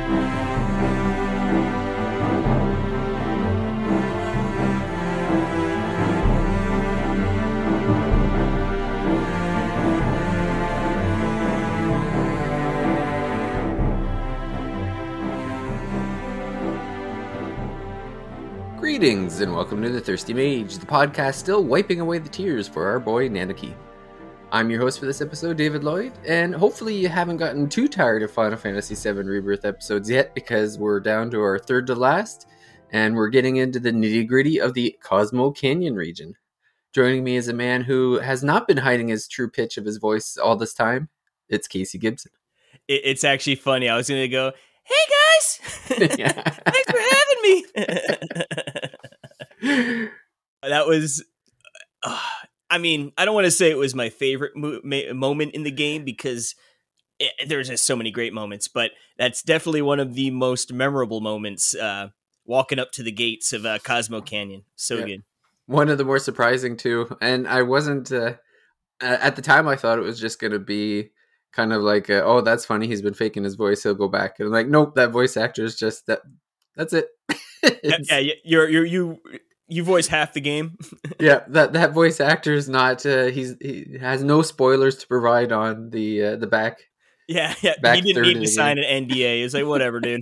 Greetings and welcome to The Thirsty Mage, the podcast still wiping away the tears for our boy Nanaki. I'm your host for this episode, David Lloyd, and hopefully you haven't gotten too tired of Final Fantasy VII Rebirth episodes yet, because we're down to our third to last, and we're getting into the nitty-gritty of the Cosmo Canyon region. Joining me is a man who has not been hiding his true pitch of his voice all this time. It's Casey Gibson. It's actually funny. I was going to go, hey guys! Thanks for having me! That was... I mean, I don't want to say it was my favorite moment in the game because there's just so many great moments, but that's definitely one of the most memorable moments, walking up to the gates of Cosmo Canyon. So good. One of the more surprising too, and I wasn't... at the time, I thought it was just going to be kind of like, oh, that's funny, he's been faking his voice, he'll go back. And I'm like, nope, that voice actor is just... That's it. You voice half the game. Yeah, that voice actor is not. He has no spoilers to provide on the back. Yeah. Back he didn't need to sign an NDA. It's like whatever, dude.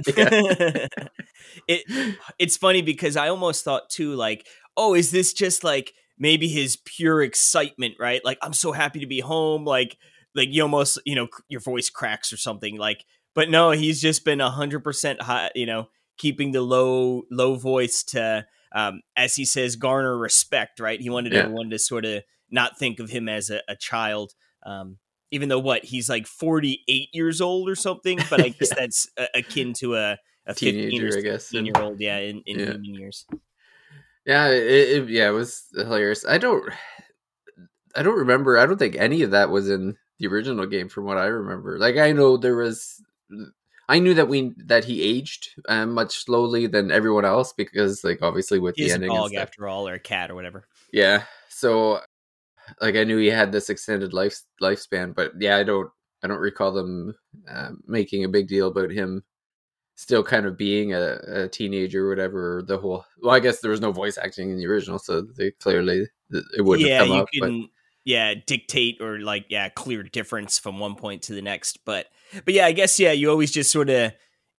It's funny because I almost thought too, like, oh, is this just like maybe his pure excitement, right? Like, I'm so happy to be home. Like you almost, your voice cracks or something. Like, but no, he's just been 100% high. Keeping the low voice to. As he says, garner respect, right? He wanted everyone to sort of not think of him as a child, even though he's like 48 years old or something, but I guess that's akin to a teenager, 15 or I guess. 15-year-old, in human years. Yeah, it was hilarious. I don't remember. I don't think any of that was in the original game from what I remember. Like, I know I knew that he aged much slowly than everyone else because, like, obviously with the ending, a dog after all, or a cat or whatever. Yeah, so like I knew he had this extended lifespan, but yeah, I don't recall them making a big deal about him still kind of being a teenager or whatever. I guess there was no voice acting in the original, so they clearly it wouldn't have come up. Dictate or clear difference from one point to the next, but yeah, I guess you always just sort of.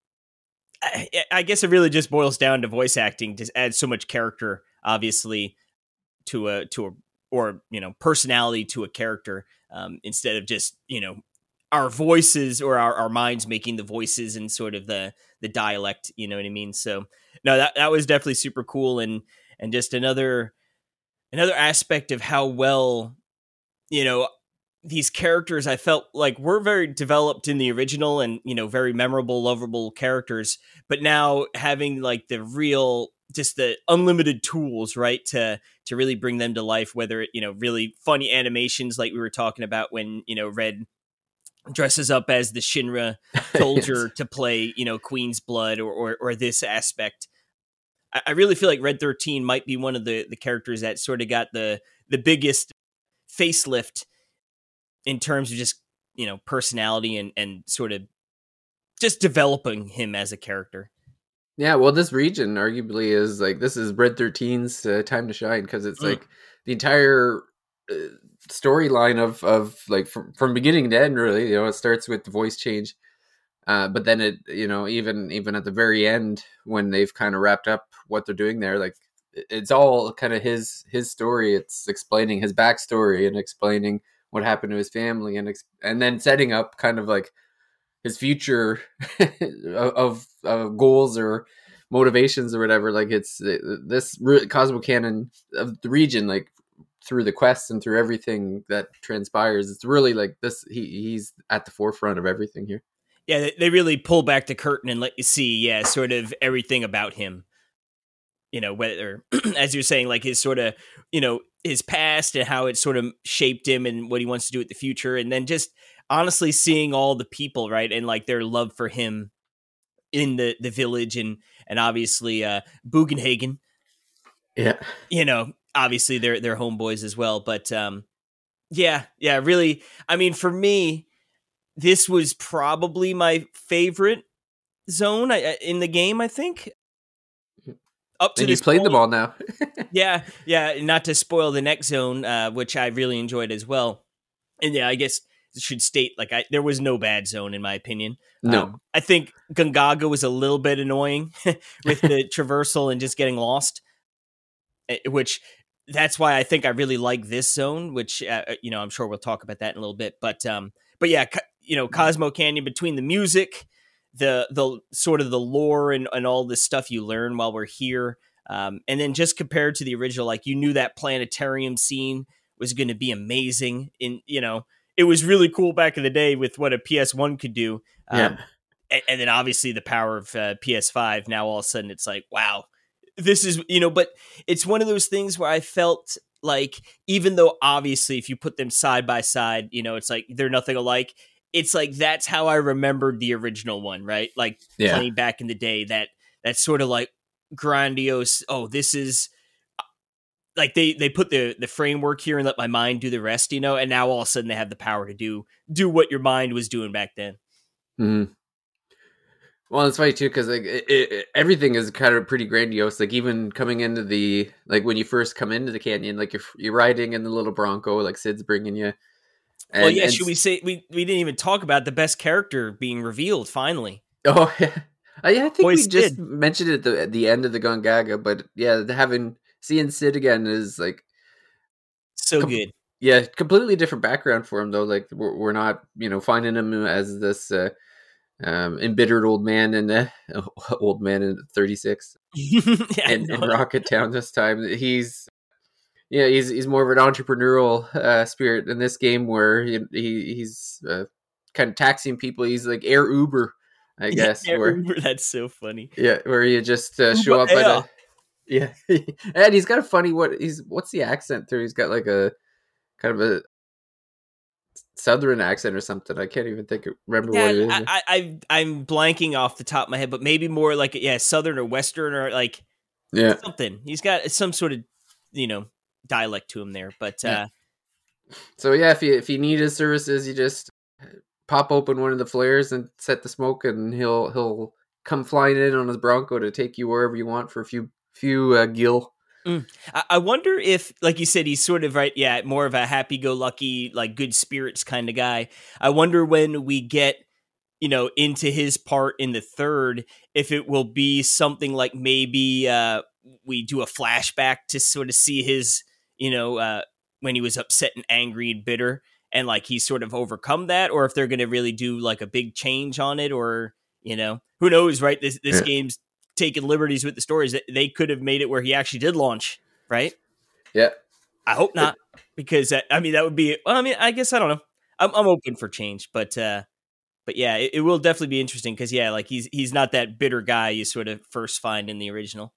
I guess it really just boils down to voice acting to add so much character, obviously, to personality to a character, instead of just our voices or our minds making the voices and sort of the dialect. You know what I mean? So no, that was definitely super cool and just another aspect of how well these characters I felt like were very developed in the original and, very memorable, lovable characters, but now having like just the unlimited tools, right, to really bring them to life, whether it, really funny animations like we were talking about when, Red dresses up as the Shinra soldier Yes. to play, Queen's Blood or this aspect. I really feel like Red 13 might be one of the characters that sort of got the biggest facelift in terms of just, personality and sort of just developing him as a character. Yeah, well, this region arguably is like, this is Red 13's time to shine, because it's like the entire storyline of like from beginning to end, really. It starts with the voice change, but then it, even at the very end when they've kind of wrapped up what they're doing there, like it's all kind of his story. It's explaining his backstory and explaining what happened to his family and then setting up kind of like his future of goals or motivations or whatever. Like, it's this Cosmo Canyon of the region, like through the quests and through everything that transpires, it's really like this. He's at the forefront of everything here. Yeah, they really pull back the curtain and let you see, sort of everything about him. Whether, as you're saying, like his sort of, his past and how it sort of shaped him and what he wants to do with the future. And then just honestly seeing all the people, right, and like their love for him in the village and obviously Bugenhagen. Yeah. Obviously they're homeboys as well. But really, I mean, for me, this was probably my favorite, zone in the game, I think. Up to And you this played point, them all now. yeah. Not to spoil the next zone, which I really enjoyed as well. And yeah, I guess it should state there was no bad zone in my opinion. No. I think Gungaga was a little bit annoying with the traversal and just getting lost, which that's why I think I really like this zone. Which I'm sure we'll talk about that in a little bit. But yeah, Cosmo Canyon, between the music, the sort of the lore and all this stuff you learn while we're here, and then just compared to the original, like you knew that planetarium scene was going to be amazing. It was really cool back in the day with what a PS1 could do. Yeah. And then obviously the power of PS5. Now all of a sudden it's like, wow, this is, but it's one of those things where I felt like, even though obviously if you put them side by side, it's like they're nothing alike. It's like, that's how I remembered the original one, right? Like playing back in the day, that sort of like grandiose. Oh, this is like they put the framework here and let my mind do the rest, and now all of a sudden they have the power to do what your mind was doing back then. Mm-hmm. Well, it's funny too, because like everything is kind of pretty grandiose. Like even coming into when you first come into the canyon, like you're riding in the little Bronco, like Sid's bringing you. Should we say we didn't even talk about the best character being revealed finally? Oh yeah, I think we just Sid. mentioned it at the end of the Gongaga, but yeah, seeing Sid again is like so good. Yeah, completely different background for him though. Like we're not finding him as this embittered old man in 36 in Rocket Town this time. He's more of an entrepreneurial spirit in this game, where he's kind of taxing people. He's like Air Uber, I guess. Uber, that's so funny. Yeah, where you just show up at and he's got a funny what's the accent too? He's got like a kind of a Southern accent or something. I can't even remember what it is. I'm blanking off the top of my head, but maybe more like Southern or Western or like something. He's got some sort of dialect to him there. But so yeah, if you need his services, you just pop open one of the flares and set the smoke, and he'll come flying in on his Bronco to take you wherever you want for a few gil. I wonder if, like you said, he's sort of more of a happy-go-lucky, like good spirits kind of guy. I wonder when we get, into his part in the third, if it will be something like maybe we do a flashback to sort of see his, when he was upset and angry and bitter, and like he's sort of overcome that, or if they're going to really do like a big change on it, or who knows, right? This game's taking liberties with the stories. That they could have made it where he actually did launch, right? Yeah, I hope not, because that would be. Well, I guess I don't know. I'm open for change, but yeah, it will definitely be interesting because like he's not that bitter guy you sort of first find in the original.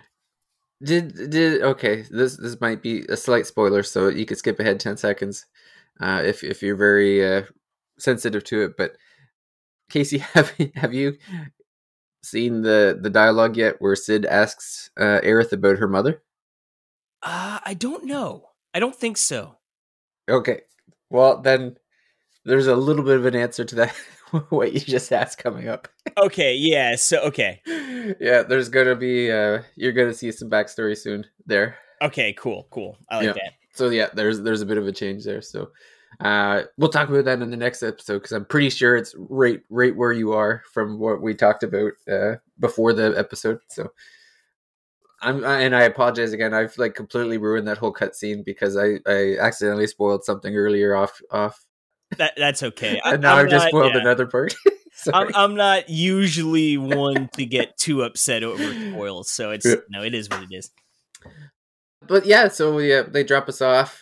Okay, this might be a slight spoiler, so you could skip ahead 10 seconds if you're very sensitive to it. But Casey, have you seen the dialogue yet where Sid asks Aerith about her mother? I don't know. I don't think so. Okay, well then there's a little bit of an answer to that what you just asked coming up. Okay, yeah. So okay, yeah, there's gonna be you're gonna see some backstory soon there. Okay, cool. I like that. So yeah, there's a bit of a change there. So we'll talk about that in the next episode, because I'm pretty sure it's right where you are from what we talked about before the episode. So and I apologize again. I've like completely ruined that whole cutscene because I accidentally spoiled something earlier off. That's okay. And now I've just spoiled another part. I'm not usually one to get too upset over spoils, so it is what it is. But yeah, so they drop us off.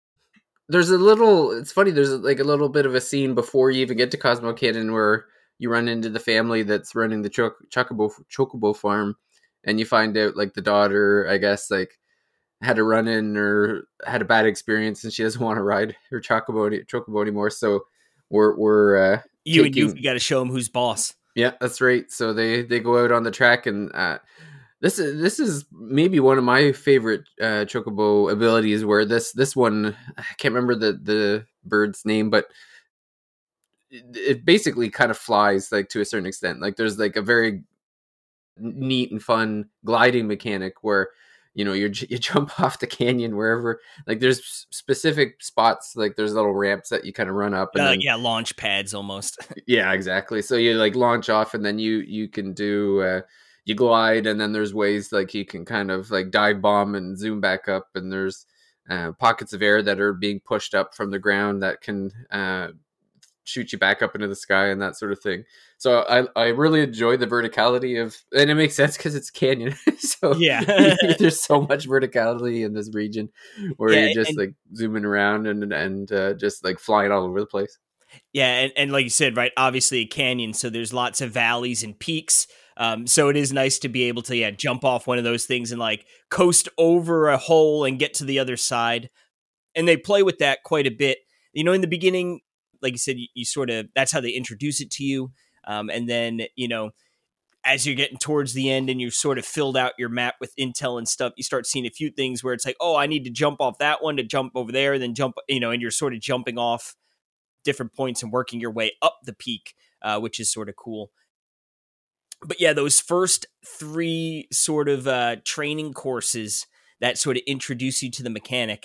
It's funny, there's like a little bit of a scene before you even get to Cosmo Canyon where you run into the family that's running the Chocobo farm, and you find out like the daughter, I guess, like had a run-in or had a bad experience and she doesn't want to ride her Chocobo anymore. So we're you and you got to show them who's boss. Yeah, that's right. So they go out on the track, and this is maybe one of my favorite Chocobo abilities, where this one, I can't remember the bird's name, but it basically kind of flies like to a certain extent. Like there's like a very neat and fun gliding mechanic where you jump off the canyon wherever, like there's specific spots, like there's little ramps that you kind of run up and then launch pads almost. yeah, exactly. So you like launch off and then you can do you glide, and then there's ways like you can kind of like dive bomb and zoom back up, and there's pockets of air that are being pushed up from the ground that can shoot you back up into the sky and that sort of thing. So I really enjoy the verticality of, and it makes sense because it's canyon. So yeah, there's so much verticality in this region where you're just like zooming around and just like flying all over the place. Yeah, and like you said, right, obviously a canyon, so there's lots of valleys and peaks. So it is nice to be able to jump off one of those things and like coast over a hole and get to the other side. And they play with that quite a bit. In the beginning, like you said, you sort of, that's how they introduce it to you. And then, as you're getting towards the end and you sort of filled out your map with intel and stuff, you start seeing a few things where it's like, oh, I need to jump off that one to jump over there, and then jump, and you're sort of jumping off different points and working your way up the peak, which is sort of cool. But yeah, those first 3 sort of training courses that sort of introduce you to the mechanic,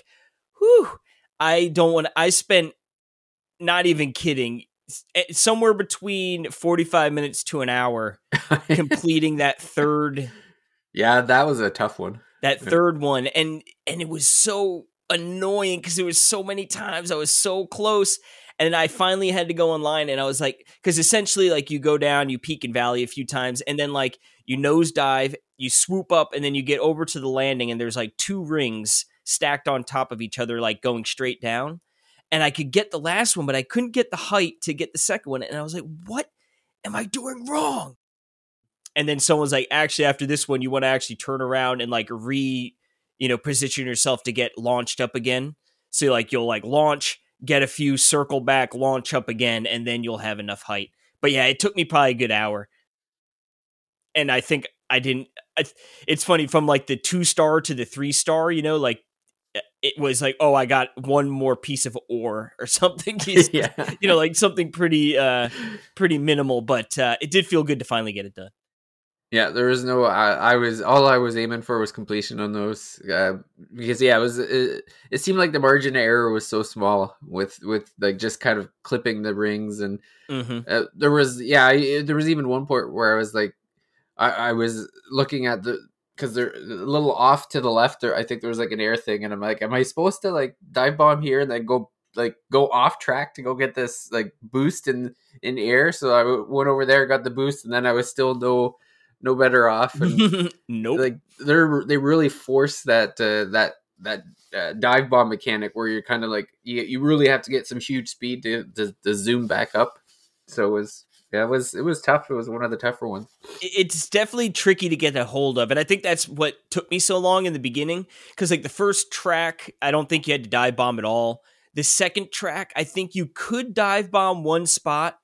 I spent, not even kidding, somewhere between 45 minutes to an hour completing that third. Yeah, that was a tough one. That third one. And it was so annoying because there was so many times I was so close. And I finally had to go online, and I was like, because essentially like you go down, you peak and valley a few times, and then like you nosedive, you swoop up, and then you get over to the landing, and there's like 2 rings stacked on top of each other, like going straight down. And I could get the last one, but I couldn't get the height to get the second one. And I was like, what am I doing wrong? And then someone's like, actually, after this one, you want to actually turn around and like position yourself to get launched up again. So like you'll like launch, get a few, circle back, launch up again, and then you'll have enough height. But yeah, it took me probably a good hour. And I think it's funny, from like the 2-star to the 3-star, like it was like, oh, I got one more piece of ore or something. Yeah. Like something pretty minimal, but it did feel good to finally get it done. Yeah, there was no. I was aiming for was completion on those because it seemed like the margin of error was so small with like just kind of clipping the rings, and there was even one point where I was like, I was looking at because they're a little off to the left there. I think there was like an air thing, and I'm like, am I supposed to like dive bomb here and then go off track to go get this like boost in air? So I went over there, got the boost, and then I was still no better off. And nope. Like they really force that dive bomb mechanic where you're kind of like you really have to get some huge speed to zoom back up. So it was tough. It was one of the tougher ones. It's definitely tricky to get a hold of, and I think that's what took me so long in the beginning, because like the first track, I don't think you had to dive bomb at all. The second track, I think you could dive bomb one spot.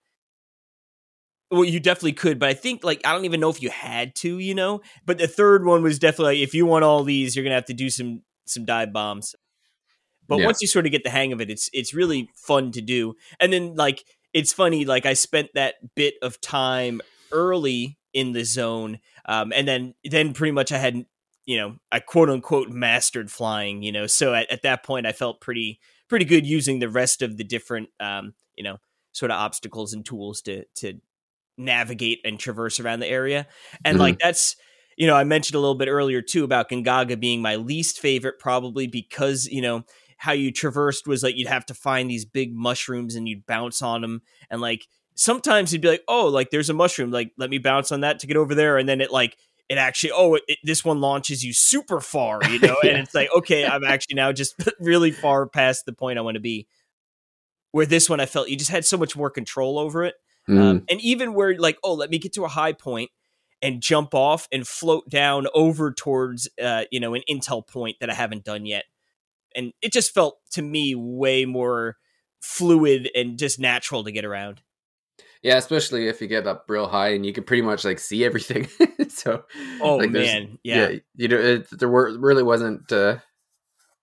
Well, you definitely could, but I think like I don't even know if you had to, But the third one was definitely like, if you want all these, you're gonna have to do some dive bombs. But once you sort of get the hang of it, it's really fun to do. And then like it's funny, like I spent that bit of time early in the zone, and then pretty much I had I quote unquote mastered flying, So at that point, I felt pretty good using the rest of the different sort of obstacles and tools to navigate and traverse around the area. And like that's I mentioned a little bit earlier too about Gongaga being my least favorite, probably because how you traversed was like you'd have to find these big mushrooms and you'd bounce on them, and like sometimes you'd be like, oh, like there's a mushroom, like let me bounce on that to get over there, and then it actually this one launches you super far, and it's like, okay, I'm actually now just really far past the point I want to be. Where this one I felt you just had so much more control over it. And even where like, oh, let me get to a high point and jump off and float down over towards, an intel point that I haven't done yet. And it just felt to me way more fluid and just natural to get around. Yeah, especially if you get up real high and you can pretty much like see everything. So, man, yeah. there really wasn't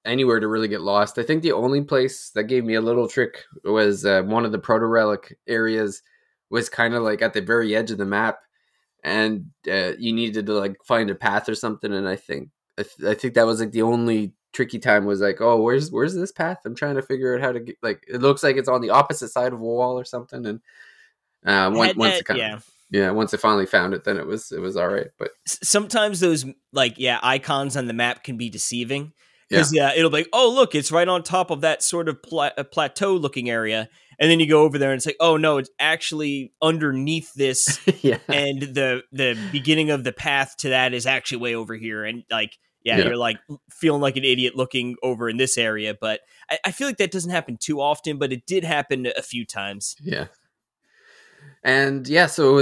anywhere to really get lost. I think the only place that gave me a little trick was one of the proto relic areas was kind of like at the very edge of the map, and you needed to like find a path or something. And I think that was like the only tricky time was like, oh, where's this path? I'm trying to figure out how to get, like, it looks like it's on the opposite side of a wall or something. And once it kind of, yeah, once I finally found it, then it was all right. But sometimes those icons on the map can be deceiving, because it'll be like, oh look, it's right on top of that sort of plateau looking area, and then you go over there and it's like, oh no, it's actually underneath this. And the beginning of the path to that is actually way over here, and like you're like feeling like an idiot looking over in this area. But I feel like that doesn't happen too often, but it did happen a few times. And so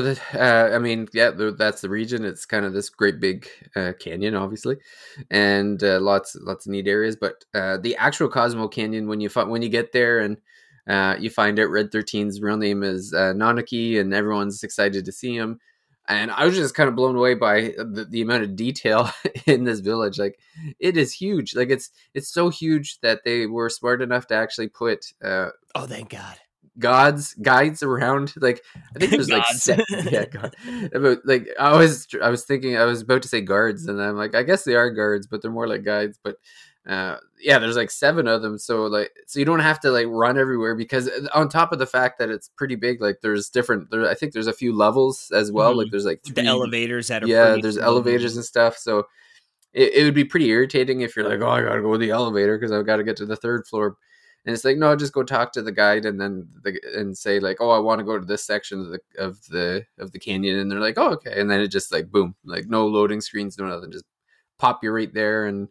that's the region. It's kind of this great big canyon, obviously, and lots of neat areas. But the actual Cosmo Canyon, when you get there and you find out Red 13's real name is Nanaki, and everyone's excited to see him. And I was just kind of blown away by the amount of detail in this village. Like, it is huge. Like, it's so huge that they were smart enough to actually put oh, thank God, guides around. Like, I think there's like God. About, like, I was thinking I was about to say guards, and I'm like, I guess they are guards, but they're more like guides. But there's like 7 of them, so you don't have to like run everywhere, because on top of the fact that it's pretty big, like I think there's a few levels as well. Like, there's like 3, the elevators that are there's elevators and stuff. So it would be pretty irritating if you're like, oh, I gotta go with the elevator because I've got to get to the 3rd floor. And it's like, no, just go talk to the guide and then and say like, oh, I want to go to this section of the canyon, and they're like, oh, okay, and then it just like boom, like no loading screens, no nothing, just pop you right there, and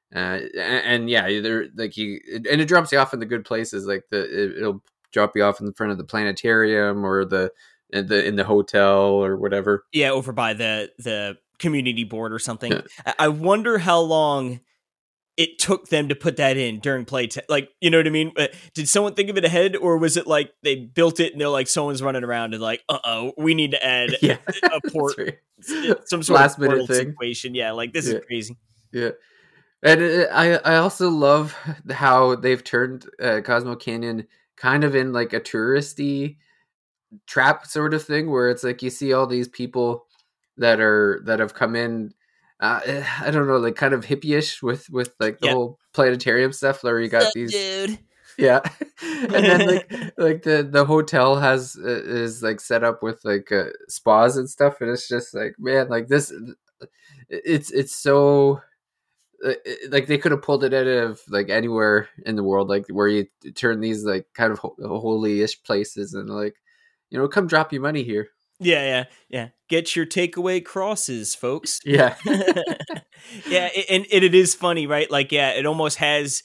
they're like and it drops you off in the good places, like it'll drop you off in front of the planetarium or in the hotel or whatever. Yeah, over by the community board or something. Yeah. I wonder how long it took them to put that in during play. Like, you know what I mean? Did someone think of it ahead, or was it like they built it and they're like, someone's running around and like, we need to add a port, some sort last of minute thing. Situation. Yeah, like this is crazy. Yeah. And I also love how they've turned Cosmo Canyon kind of in like a touristy trap sort of thing, where it's like you see all these people that have come in. I don't know, like kind of hippie-ish with like the whole planetarium stuff, where you got these dude. Yeah. And then like the hotel is like set up with like spas and stuff, and it's just like, man, like this, it's so like they could have pulled it out of like anywhere in the world, like where you turn these like kind of holy-ish places and like, come drop your money here. Yeah. Get your takeaway crosses, folks. Yeah. Yeah, and it is funny, right? Like, it almost has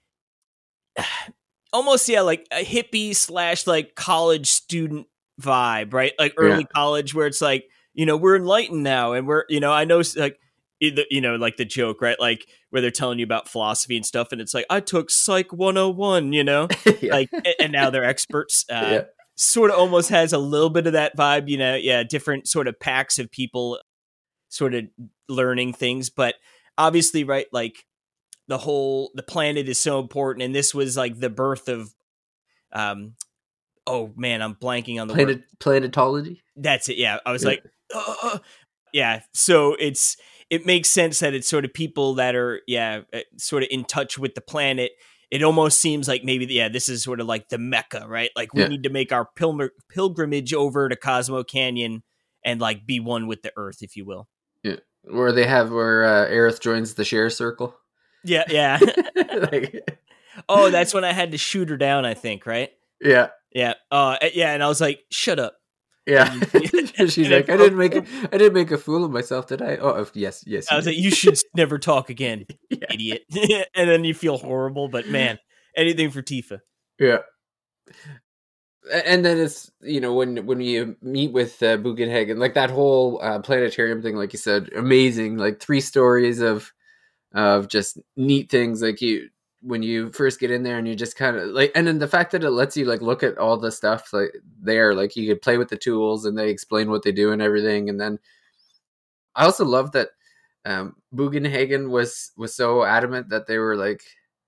like a hippie / like college student vibe, right? Like early college, where it's like, we're enlightened now, and we're, I know, like, like the joke, right? Like where they're telling you about philosophy and stuff, and it's like, I took Psych 101, like, and now they're experts. Sort of almost has a little bit of that vibe, different sort of packs of people sort of learning things, but obviously, right, like the planet is so important, and this was like the birth of oh man, I'm blanking on the word. Planetology. That's it. Yeah, I was like, so it makes sense that it's sort of people that are sort of in touch with the planet. It almost seems like maybe this is sort of like the Mecca, right? Like we need to make our pilgrimage over to Cosmo Canyon and like be one with the Earth, if you will. Yeah, where Aerith joins the share circle. Yeah. Oh, that's when I had to shoot her down, I think, right? Yeah. And I was like, shut up. Yeah. She's like, I didn't make a fool of myself, did I? Oh, yes. I was like, you should never talk again, idiot. And then you feel horrible, but man, anything for Tifa. Yeah. And then it's, when you meet with Bugenhagen, like that whole planetarium thing, like you said, amazing, like 3 stories of just neat things. Like when you first get in there and you just kind of like, and then the fact that it lets you like look at all the stuff like there, like you could play with the tools and they explain what they do and everything. And then I also love that Bugenhagen was so adamant that they were like,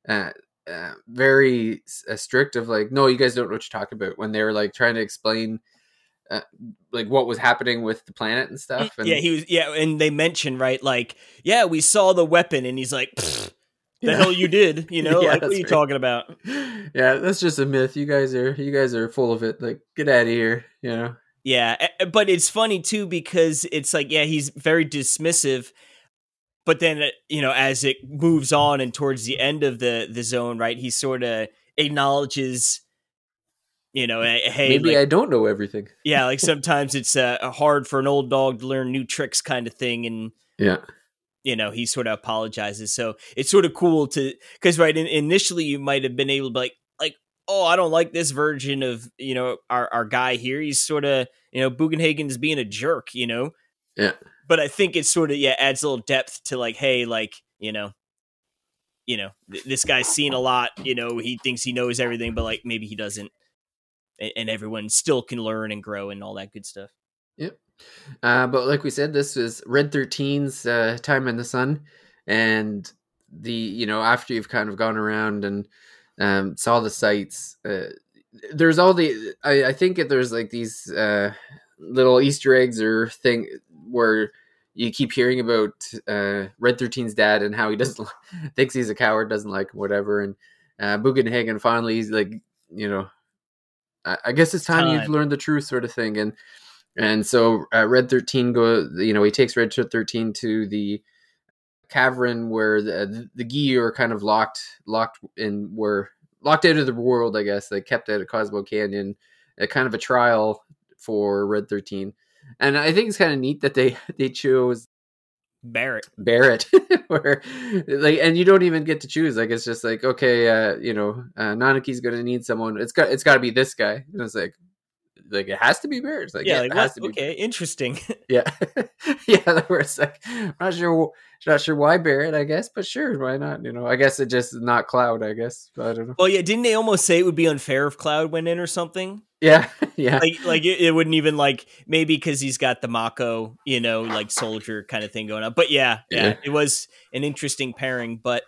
uh, very strict of like, no, you guys don't know what you're talking about, when they were like trying to explain like what was happening with the planet and stuff. Yeah, And he was. Yeah, and they mentioned, right, like, yeah, we saw the weapon, and he's like, "Pfft, the yeah, hell you did, yeah, like, what are that's you right. talking about? Yeah, that's just a myth. You guys are full of it. Like, get out of here. Yeah, but it's funny too because it's like, yeah, he's very dismissive, but then as it moves on and towards the end of the zone, right, he sort of acknowledges, hey, Maybe like, I don't know everything. yeah, like sometimes it's hard for an old dog to learn new tricks, kind of thing, and Yeah, he sort of apologizes. So it's sort of cool to, because right, initially you might have been able to be like, oh, I don't like this version of our guy here. He's sort of Bugenhagen's being a jerk, yeah, but I think it sort of adds a little depth to like, hey, like this guy's seen a lot. He thinks he knows everything, but like maybe he doesn't, and everyone still can learn and grow and all that good stuff. yep. But like we said, this is Red 13's time in the sun, and after you've kind of gone around and saw the sights, there's all the I think there's like these little Easter eggs or thing where you keep hearing about Red 13's dad and how he doesn't thinks he's a coward, doesn't like him, whatever, and Bugenhagen finally he's like, I guess it's It's time you've time. learned the truth, sort of thing. And so Red 13 he takes Red 13 to the cavern where the Gi are kind of locked out of the world, I guess. They kept out of Cosmo Canyon, a kind of a trial for Red 13. And I think it's kind of neat that they chose Barrett. Barrett, where like, and you don't even get to choose. Like, it's just like, okay, Nanaki's gonna need someone. It's got to be this guy. And it's like it has to be Barrett. It's like, Yeah, yeah, like it what? has to be Okay, Barrett. interesting. Yeah, yeah. Where it's like, not sure why Barrett. I guess, but sure, why not? I guess it just not Cloud. I guess, but I don't know. Well, yeah, didn't they almost say it would be unfair if Cloud went in or something? Yeah, yeah, Like it wouldn't even like, maybe because he's got the Mako, like soldier kind of thing going on. But yeah, yeah, it was an interesting pairing, but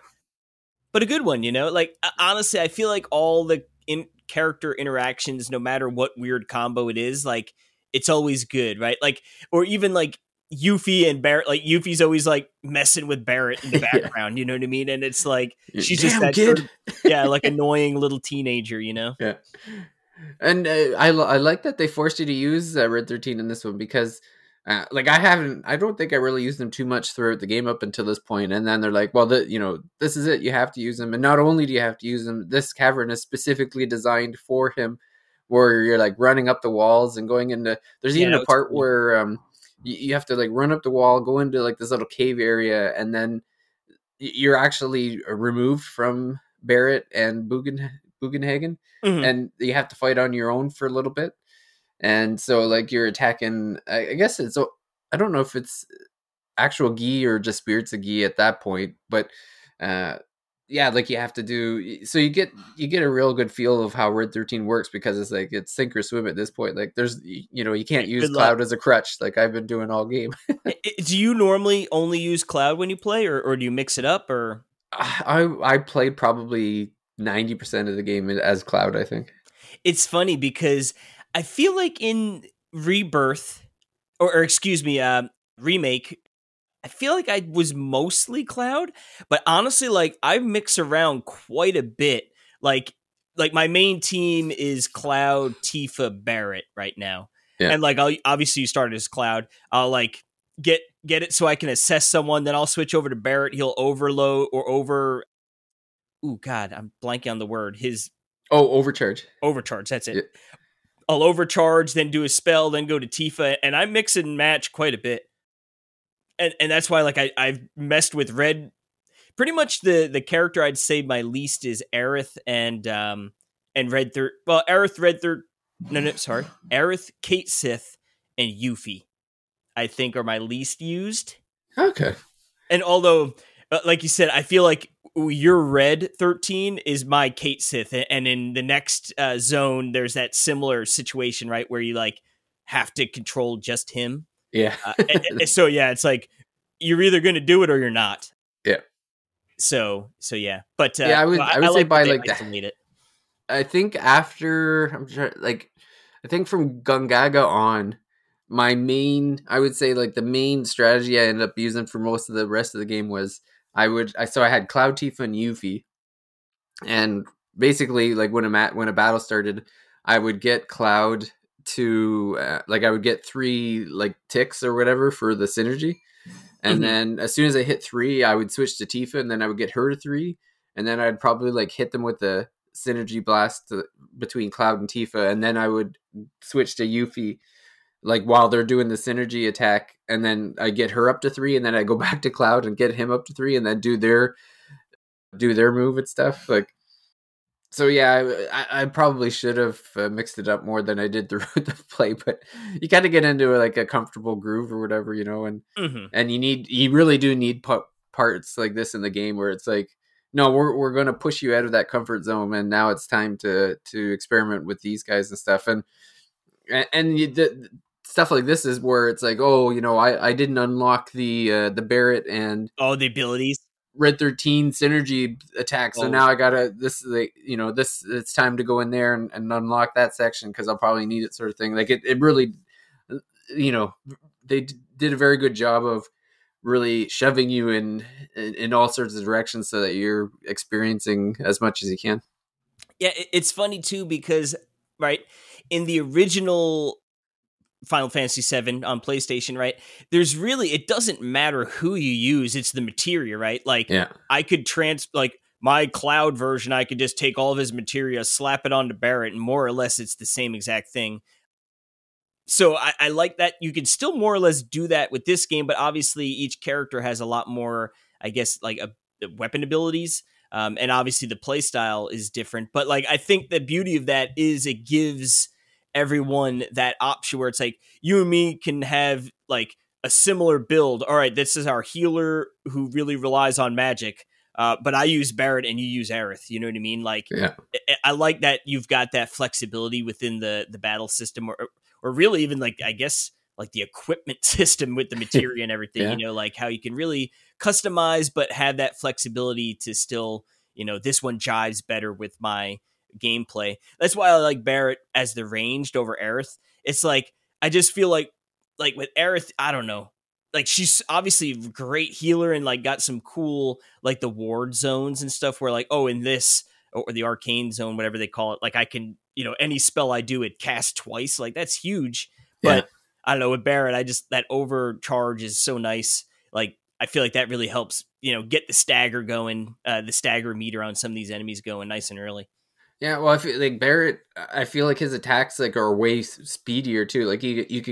a good one. Like honestly, I feel like all the character interactions, no matter what weird combo it is, like it's always good, right? Like, or even like Yuffie and Barrett, like Yuffie's always like messing with Barrett in the yeah. background, you know what I mean? And it's like she's just Damn that sort kid. of, yeah, like annoying little teenager, Yeah. And I like that they forced you to use Red 13 in this one because, like, I don't think I really used them too much throughout the game up until this point. And then they're like, well, this is it. You have to use them. And not only do you have to use them, this cavern is specifically designed for him, where you're like running up the walls and going into. There's Yeah, even that a was part cool. where you have to like run up the wall, go into like this little cave area, and then you're actually removed from Barrett and Bugenhagen, Mhm. and you have to fight on your own for a little bit. And so, like, you're attacking. I guess it's. I don't know if it's actual Gi or just spirits of Gi at that point, but uh, yeah, like you have to do. So you get a real good feel of how Red 13 works because it's like it's sink or swim at this point. Like, there's you can't use Good luck. Cloud as a crutch like I've been doing all game. Do you normally only use Cloud when you play, or do you mix it up? Or I played probably 90% of the game as Cloud, I think. it's funny because I feel like in Rebirth, or excuse me, Remake, I feel like I was mostly Cloud, but honestly, like I mix around quite a bit. Like, my main team is Cloud, Tifa, Barrett right now, Yeah. and like I'll obviously you started as Cloud. I'll like get it so I can assess someone, then I'll switch over to Barrett. He'll overload or over. Ooh, God, I'm blanking on the word. His Oh, overcharge. overcharge. That's it. Yeah. I'll overcharge, then do a spell, then go to Tifa, and I mix and match quite a bit. And that's why like I've messed with Red. Pretty much the character I'd say my least is Aerith and Red Third. Well, Aerith, Red Third. No, sorry, Aerith, Kate Sith, and Yuffie. I think are my least used. Okay. And although, like you said, I feel like your Red 13 is my Kate Sith, and in the next zone, there's that similar situation, right, where you like have to control just him. Yeah. So yeah, it's like you're either going to do it or you're not. Yeah. So yeah, but Yeah, I I would say like that by they like the isolate it. I think after I'm sure like I think from Gungaga on, I would say like the main strategy I ended up using for most of the rest of the game was I had Cloud Tifa and Yuffie, and basically like when a battle started, I would get Cloud to like I would get 3 like ticks or whatever for the synergy, and Mhm. then as soon as I hit 3, I would switch to Tifa, and then I would get her to 3, and then I'd probably like hit them with the synergy blast between Cloud and Tifa, and then I would switch to Yuffie like while they're doing the synergy attack, and then I get her up to 3, and then I go back to Cloud and get him up to 3, and then do their move and stuff. Like so, yeah, I probably should have mixed it up more than I did throughout the play, but you kind of get into like a comfortable groove or whatever, Mhm. and you really do need parts like this in the game where it's like, no, we're going to push you out of that comfort zone, and now it's time to experiment with these guys and stuff, the stuff like this is where it's like, oh, I didn't unlock the Barrett and Oh, the abilities. Red 13 synergy attack. So Oh, now I gotta this it's time to go in there and unlock that section because I'll probably need it, sort of thing. Like it really, you know, they did a very good job of really shoving you in all sorts of directions so that you're experiencing as much as you can. yeah. It's funny too because right in the original Final Fantasy VII on PlayStation, right? There's really it doesn't matter who you use; it's the materia, right? Like Yeah, I could like my Cloud version, I could just take all of his materia, slap it onto Barrett, and more or less it's the same exact thing. So I like that you can still more or less do that with this game, but obviously each character has a lot more, I guess, like weapon abilities. And obviously the play style is different, but like I think the beauty of that is it gives everyone that option where it's like you and me can have like a similar build. All right, this is our healer who really relies on magic, but I use Barrett and you use Aerith. You know what I mean? Like yeah, I like that you've got that flexibility within the battle system, or really even like I guess like the equipment system with the materia and everything. yeah. You know, like how you can really customize, but have that flexibility to still, this one jives better with my gameplay. That's why I like Barrett as the ranged over Aerith. It's like I just feel like with Aerith, I don't know. Like she's obviously a great healer and like got some cool like the ward zones and stuff where like, oh, in this or the arcane zone, whatever they call it, like I can, any spell I do it cast twice. Like that's huge. Yeah. But I don't know, with Barrett, that overcharge is so nice. Like I feel like that really helps, get the stagger going, the stagger meter on some of these enemies going nice and early. Yeah, well, I feel like Barrett. I feel like his attacks like are way speedier too. Like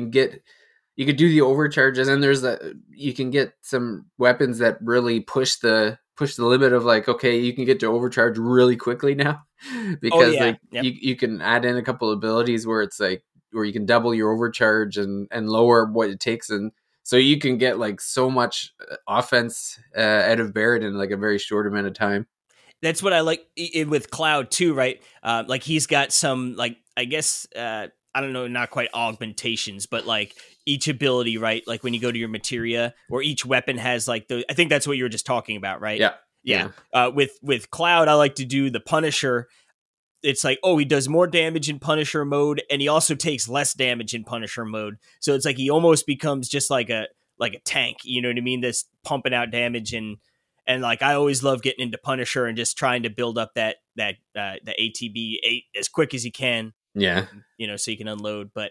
you could do the overcharges, and you can get some weapons that really push the limit of like, okay, you can get to overcharge really quickly now Oh because yeah. like Yep. you can add in a couple of abilities where it's like where you can double your overcharge and lower what it takes, and so you can get like so much offense out of Barrett in like a very short amount of time. That's what I like with Cloud too, right? Like he's got some like I guess I don't know, not quite augmentations, but like each ability, right? Like when you go to your materia, or each weapon has like I think that's what you were just talking about, right? Yeah, Yeah. yeah, With Cloud, I like to do the Punisher. It's like, oh, he does more damage in Punisher mode, and he also takes less damage in Punisher mode. So it's like he almost becomes just like a tank. You know what I mean? That's pumping out damage and like I always love getting into Punisher and just trying to build up the ATB 8 as quick as you can, yeah. so you can unload. But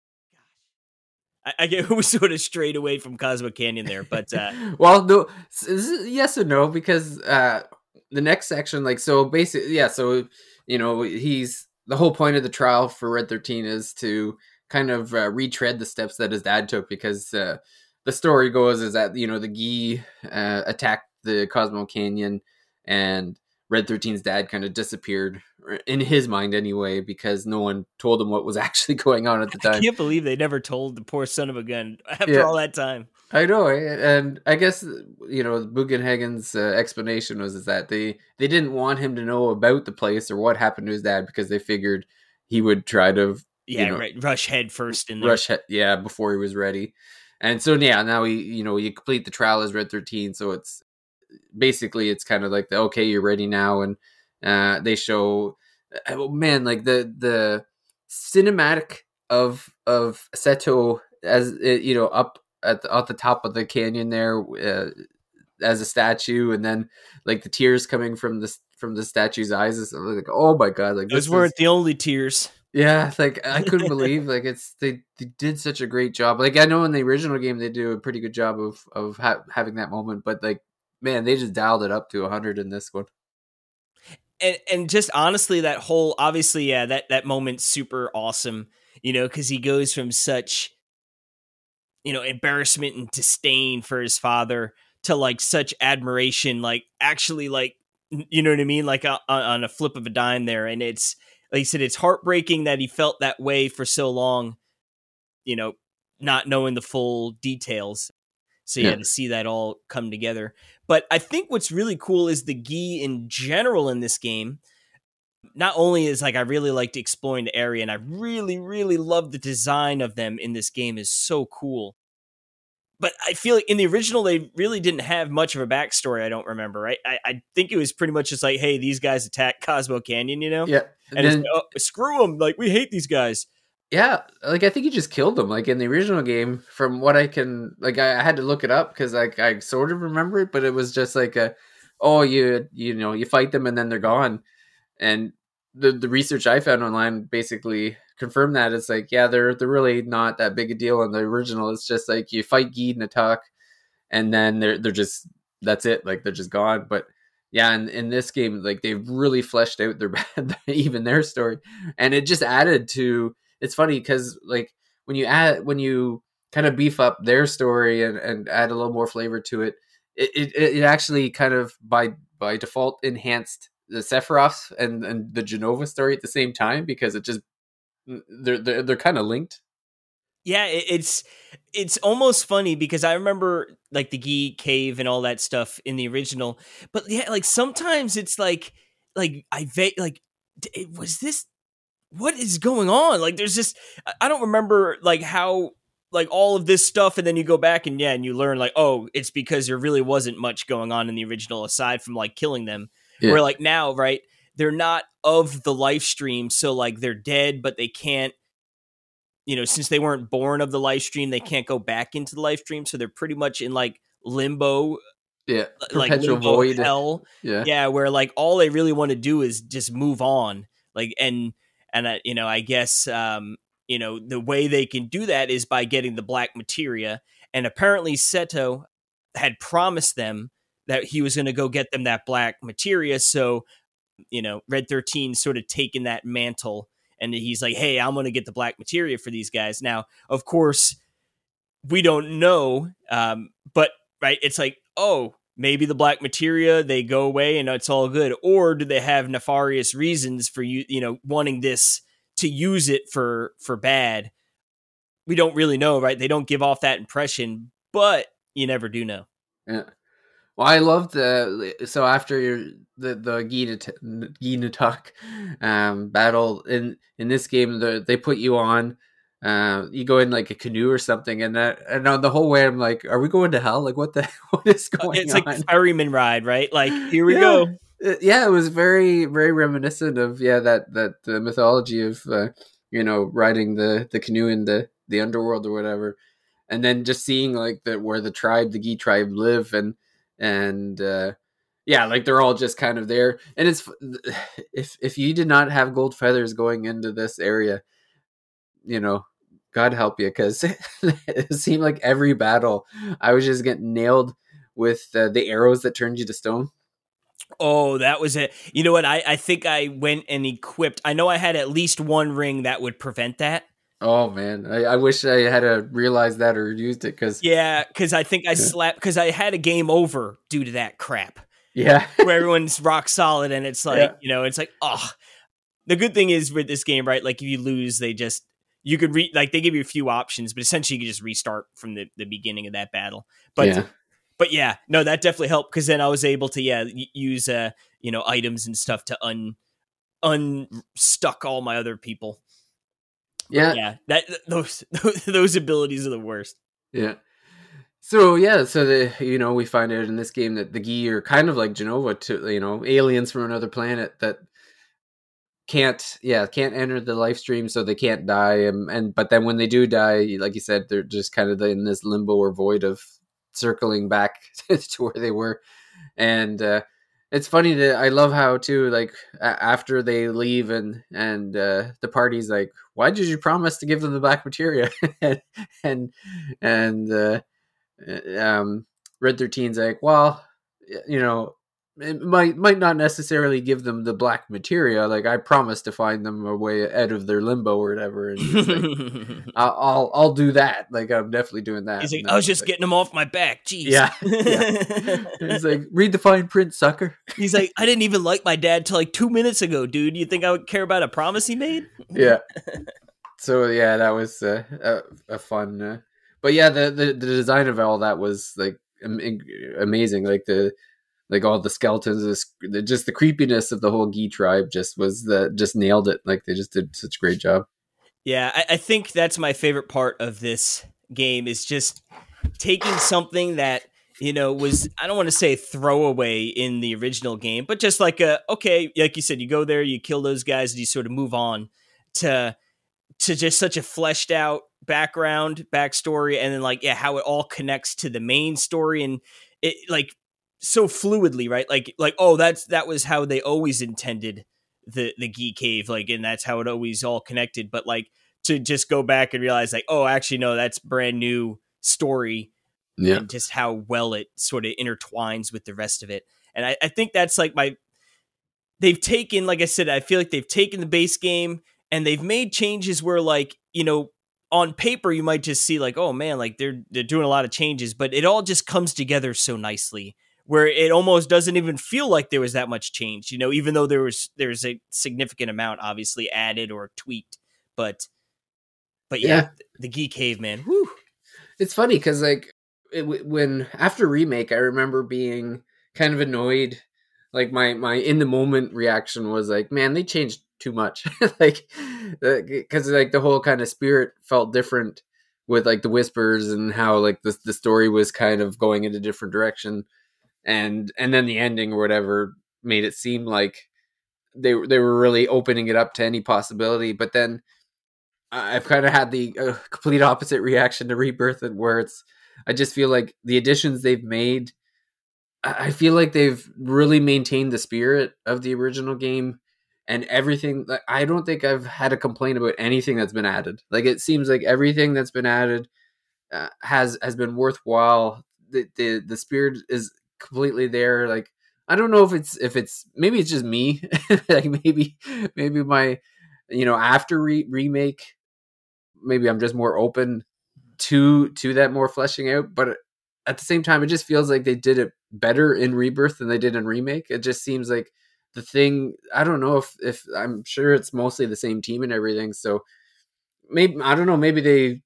I get we sort of strayed away from Cosmo Canyon there, but Well, no, yes and no, because the next section, like, so basically, yeah, so he's the whole point of the trial for Red 13 is to kind of retread the steps that his dad took, because the story goes is that the Gi attacked the Cosmo Canyon, and Red 13's dad kind of disappeared in his mind anyway, because no one told him what was actually going on at the I time. can't believe they never told the poor son of a gun after Yeah. all that time. I know, and I guess Bugenhagen's explanation was is that they didn't want him to know about the place or what happened to his dad, because they figured he would try to Yeah, right. Rush head first in there. rush yeah, before he was ready, and so yeah, now he you complete the trial as Red 13, so it's basically it's kind of like okay, you're ready now, and they show, oh, man, like the cinematic of Seto as up at the top of the canyon there, as a statue, and then like the tears coming from the statue's eyes is like, oh my god, like Those this weren't is, the only tears. yeah, like I couldn't believe, like they did such a great job. Like I know in the original game they do a pretty good job of having that moment, but like, man, they just dialed it up to 100 in this one. And just honestly, that whole, obviously, yeah, that moment's super awesome, because he goes from such, embarrassment and disdain for his father to like such admiration, like actually, like, you know what I mean? Like on a flip of a dime there. And it's, like you said, it's heartbreaking that he felt that way for so long, you know, not knowing the full details. So yeah, Yeah. to see that all come together. But I think what's really cool is the Gi in general in this game. Not only is like I really liked exploring the area, and I really, really love the design of them in this game is so cool. But I feel like in the original they really didn't have much of a backstory. I don't remember, right? I think it was pretty much just like, hey, these guys attack Cosmo Canyon, Yeah. and then, it's screw them, like we hate these guys. yeah, like I think he just killed them. Like in the original game, from what I can, like I had to look it up because like I sort of remember it, but it was just like oh, you fight them and then they're gone. And the research I found online basically confirmed that. It's like, yeah, they're really not that big a deal in the original. It's just like you fight Geed and attack, and then they're just, that's it. Like they're just gone. But yeah, in this game, like they've really fleshed out their even their story, and it just added to. It's funny because like when you kind of beef up their story and add a little more flavor to it, it actually kind of by default enhanced the Sephiroth and the Genova story at the same time, because it just they're kind of linked. Yeah, it's almost funny because I remember like the Gi cave and all that stuff in the original, but yeah, like sometimes it's like like was this, what is going on? Like there's just, I don't remember like how, like all of this stuff, and then you go back and yeah, and you learn like, oh, it's because there really wasn't much going on in the original aside from like killing them. Yeah. Where like now, right, they're not of the life stream, so like they're dead, but they can't, since they weren't born of the life stream, they can't go back into the life stream, so they're pretty much in like limbo, Yeah, like perpetual limbo void. hell. Yeah, Yeah, where like all they really want to do is just move on, like, and I guess the way they can do that is by getting the black materia, and apparently Seto had promised them that he was going to go get them that black materia, so Red 13 sort of taken that mantle, and he's like, hey, I'm going to get the black materia for these guys. Now, of course, we don't know, but right, it's like, oh, maybe the black materia, they go away and it's all good, or do they have nefarious reasons for wanting this, to use it for bad? We don't really know, right? They don't give off that impression, but you never do know. yeah. Well, I love so after the Ginatok battle in this game, they put you on. You go in like a canoe or something, and on the whole way, I'm like, are we going to hell? Like, what is going It's on? like ferryman ride, right? Like, here we Yeah. go. Yeah, it was very, very reminiscent of that mythology of riding the canoe in the underworld or whatever, and then just seeing like where the Gi tribe live, and yeah, like they're all just kind of there. And it's, if you did not have gold feathers going into this area, God help you, because it seemed like every battle I was just getting nailed with the arrows that turned you to stone. Oh, that was it. You know what? I think I went and equipped. I know I had at least one ring that would prevent that. Oh man, I wish I had realized that or used it, because because I think I slapped, because I had a game over due to that crap. Yeah, where everyone's rock solid, and it's like it's like, oh. The good thing is with this game, right? Like if you lose, you could they give you a few options, but essentially you can just restart from the beginning of that battle. But yeah. But yeah, no, that definitely helped, because then I was able to use items and stuff to unstuck all my other people. Yeah, but yeah, that those abilities are the worst. Yeah. So yeah, so we find out in this game that the Gi are kind of like Jenova, to aliens from another planet that can't enter the life stream, so they can't die, and but then when they do die, like you said, they're just kind of in this limbo or void of circling back to where they were. And it's funny that I love how too, like after they leave and the party's like, why did you promise to give them the black materia? and and Red 13's like, well, you know, it might not necessarily give them the black materia. Like I promised to find them a way out of their limbo or whatever. And he's like, I'll do that. Like I'm definitely doing that. He's like, I was just getting them off my back. Jeez. Yeah. He's like, read the fine print, sucker. He's like, I didn't even like my dad till like 2 minutes ago, dude. You think I would care about a promise he made? Yeah. So yeah, that was a fun. But yeah, the design of all that was like amazing. Like all the skeletons, just the creepiness of the whole Gi tribe just nailed it. Like they just did such a great job. Yeah, I think that's my favorite part of this game is just taking something that, was, I don't want to say throwaway in the original game, but just like okay, like you said, you go there, you kill those guys, and you sort of move on to just such a fleshed out backstory, and then like, yeah, how it all connects to the main story, and it like so fluidly, right? Like, oh, that was how they always intended the Gi cave, like, and that's how it always all connected. But like to just go back and realize like, oh, actually, no, that's brand new story. Yeah. And just how well it sort of intertwines with the rest of it. And I think that's like they've taken, like I said, I feel like they've taken the base game and they've made changes where like, on paper, you might just see like, oh man, like they're doing a lot of changes, but it all just comes together so nicely where it almost doesn't even feel like there was that much change, even though there's a significant amount obviously added or tweaked, but yeah. The Gi cave, man. Whew. It's funny because like when after remake, I remember being kind of annoyed. Like my in the moment reaction was like, man, they changed too much. Like because like the whole kind of spirit felt different with like the whispers and how like the story was kind of going in a different direction, and then the ending or whatever made it seem like they were really opening it up to any possibility. But then I've kind of had the complete opposite reaction to Rebirth, where I just feel like the additions they've made, I feel like they've really maintained the spirit of the original game and everything. Like, I don't think I've had a complaint about anything that's been added. Like it seems like everything that's been added has been worthwhile. The spirit is completely there. Like I don't know if it's maybe it's just me. Like maybe my after remake, maybe I'm just more open to that more fleshing out. But at the same time, it just feels like they did it better in Rebirth than they did in Remake. It just seems like the thing. I don't know if I'm sure it's mostly the same team and everything. So maybe I don't know. Maybe they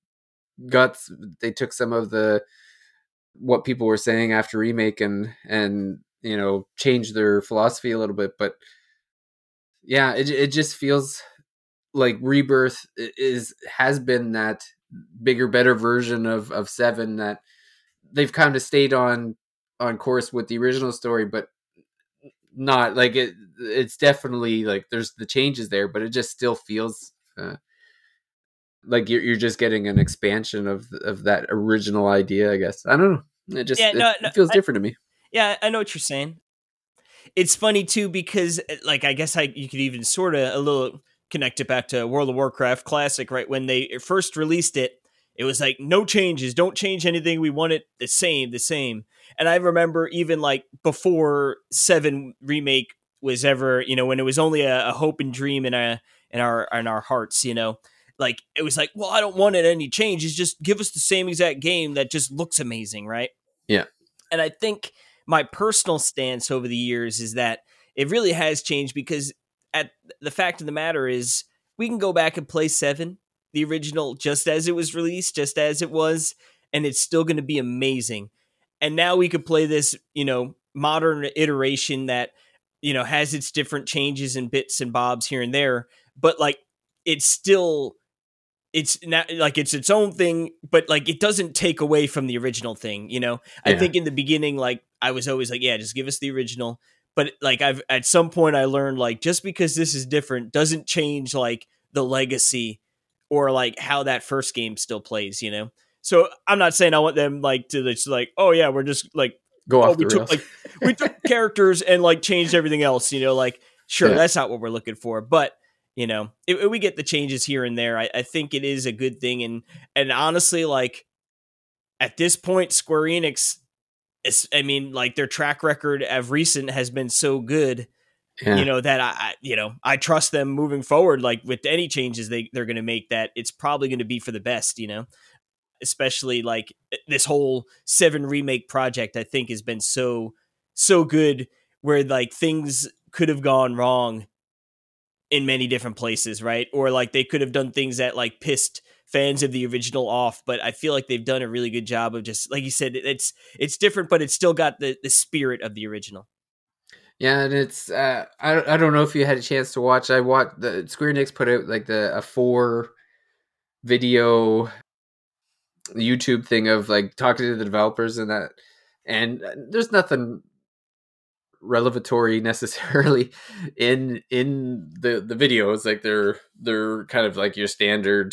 took some of what people were saying after Remake and changed their philosophy a little bit. But yeah, it just feels like Rebirth has been that bigger, better version of 7 that they've kind of stayed on course with the original story, but not like it's definitely like there's the changes there, but it just still feels like you're just getting an expansion of that original idea, I guess. I don't know. It just it feels different to me. Yeah, I know what you're saying. It's funny too because like I guess you could even sort of a little connect it back to World of Warcraft Classic, right? When they first released it, it was like, no changes, don't change anything. We want it the same. And I remember even like before 7 Remake was ever, when it was only a hope and dream in our hearts, like it was like, well, I don't want it any changes. Just give us the same exact game that just looks amazing, right? Yeah. And I think my personal stance over the years is that it really has changed because the fact of the matter is we can go back and play 7, the original, just as it was released, just as it was, and it's still going to be amazing. And now we could play this, modern iteration that, has its different changes and bits and bobs here and there, but like it's still it's not like it's its own thing, but like it doesn't take away from the original thing, you know? I Yeah. think in the beginning, like I was always like, yeah, just give us the original. But like I've at some point I learned like just because this is different doesn't change like the legacy or like how that first game still plays, you know? So I'm not saying I want them like to just like, oh yeah, we're just like, Go oh, off the rails. we took characters and like changed everything else, you know, like sure, Yeah. that's not what we're looking for. But you know, if we get the changes here and there, I think it is a good thing. And honestly, like at this point, Square Enix, I mean, like their track record of recent has been so good, you Yeah. know, that I trust them moving forward. Like with any changes they're going to make, that it's probably going to be for the best, you know. Especially like this whole 7 remake project, I think has been so good, where like things could have gone wrong in many different places, right? Or like they could have done things that like pissed fans of the original off, but I feel like they've done a really good job of just like you said, it's different, but it's still got the spirit of the original. Yeah, and it's I don't know if you had a chance to watch. I watched the Square Enix put out like a 4 video YouTube thing of like talking to the developers and that, and there's nothing revelatory necessarily in the videos. Like they're kind of like your standard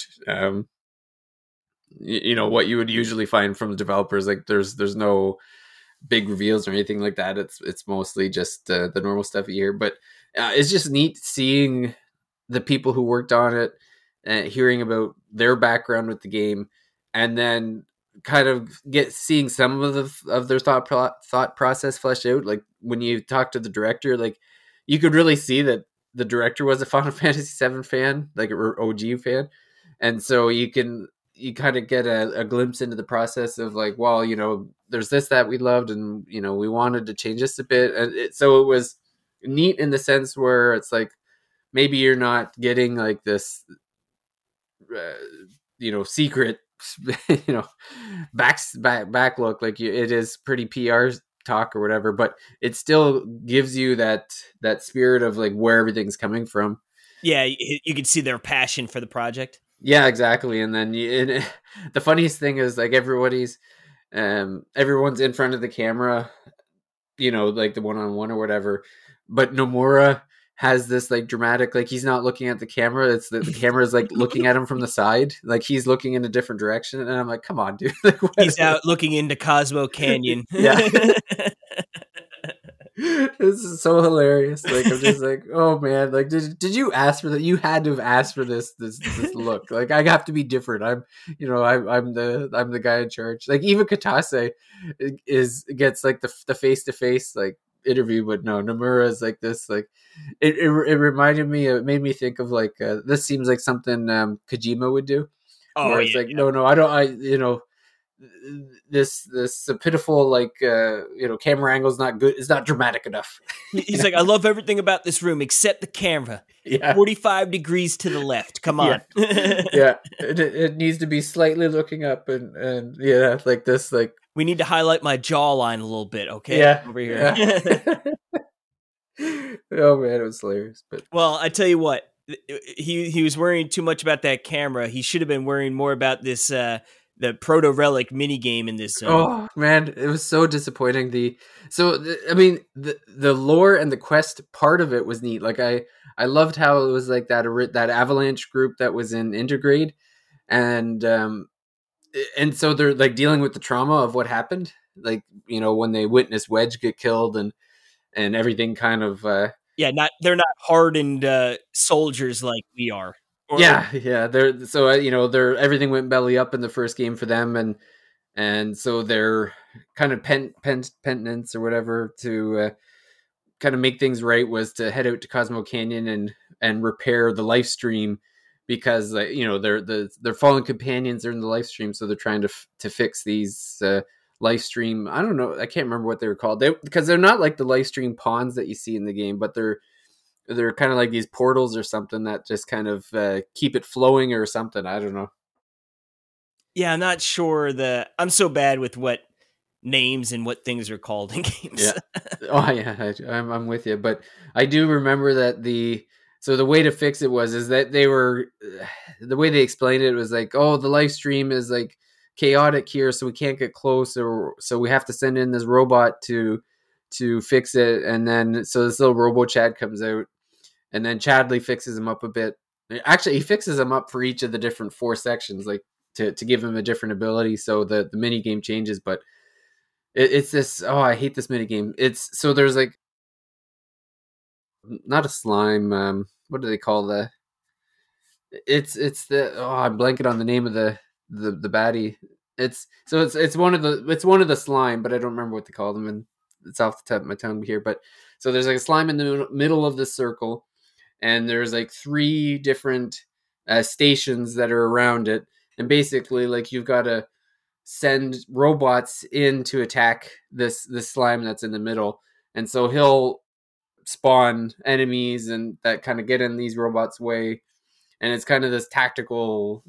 you know what you would usually find from the developers. Like there's no big reveals or anything like that. It's mostly just the normal stuff you hear, but it's just neat seeing the people who worked on it and hearing about their background with the game, and then kind of seeing some of their thought process fleshed out. Like when you talk to the director, like you could really see that the director was a Final Fantasy VII fan, like an OG fan, and so you kind of get a glimpse into the process of like, well, you know, there's this that we loved, and you know, we wanted to change this a bit, and so it was neat in the sense where it's like maybe you're not getting like this uh, you know, secret you know, back look, like it is pretty PR talk or whatever, but it still gives you that spirit of like where everything's coming from. Yeah, you can see their passion for the project. Yeah, exactly. And then the funniest thing is like everyone's in front of the camera, you know, like the one-on-one or whatever, but Nomura has this like dramatic, like he's not looking at the camera, it's the camera is like looking at him from the side, like he's looking in a different direction, and I'm like, come on, dude. Like, he's out looking into Cosmo Canyon. Yeah. This is so hilarious. Like I'm just like, oh man, like did you ask for that? You had to have asked for this look. Like I have to be different. I'm the guy in charge. Like even Katase gets like the face to face like interview, but no, Nomura is like this. Like it reminded me. It made me think of like this seems like something Kojima would do. Oh, where it's like no, I don't. I you know. This pitiful like you know, camera angle's not good, it's not dramatic enough. He's like, I love everything about this room except the camera. Yeah, 45 degrees to the left, come on. Yeah, it needs to be slightly looking up, and yeah, like this, like we need to highlight my jawline a little bit, okay? Yeah, over here. Oh man, it was hilarious. But well, I tell you what, he was worrying too much about that camera. He should have been worrying more about this the Proto Relic mini game in this zone. Oh man, it was so disappointing. I mean, the lore and the quest part of it was neat. Like I loved how it was like that Avalanche group that was in Intergrade, and so they're like dealing with the trauma of what happened. Like, you know, when they witnessed Wedge get killed and everything kind of they're not hardened soldiers like we are. They're so you know, everything went belly up in the first game for them, and so they're kind of penitence or whatever to kind of make things right was to head out to Cosmo Canyon and repair the life stream, because you know, their fallen companions are in the life stream, so they're trying to fix these life stream. I don't know, I can't remember what they were called, because they're not like the life stream pawns that you see in the game, but they're kind of like these portals or something that just kind of keep it flowing or something. I don't know. Yeah, I'm not sure. I'm so bad with what names and what things are called in games. Yeah. Oh yeah, I'm with you. But I do remember that So the way to fix it is that they were, the way they explained it was like, oh, the live stream is like chaotic here, so we can't get close, or so we have to send in this robot to fix it. And then so this little Robo Chad comes out, and then Chadley fixes him up a bit. Actually, he fixes him up for each of the different 4 sections, like to give him a different ability, so the mini game changes. But it's this, oh, I hate this mini game. It's so there's like not a slime. What do they call the? It's the, oh, I'm blanking on the name of the baddie. It's one of the slime, but I don't remember what they call them, and it's off the tip of my tongue here. But so there's like a slime in the middle of the circle, and there's like 3 different stations that are around it, and basically like you've got to send robots in to attack this slime that's in the middle, and so he'll spawn enemies and that kind of get in these robots' way, and it's kind of this tactical,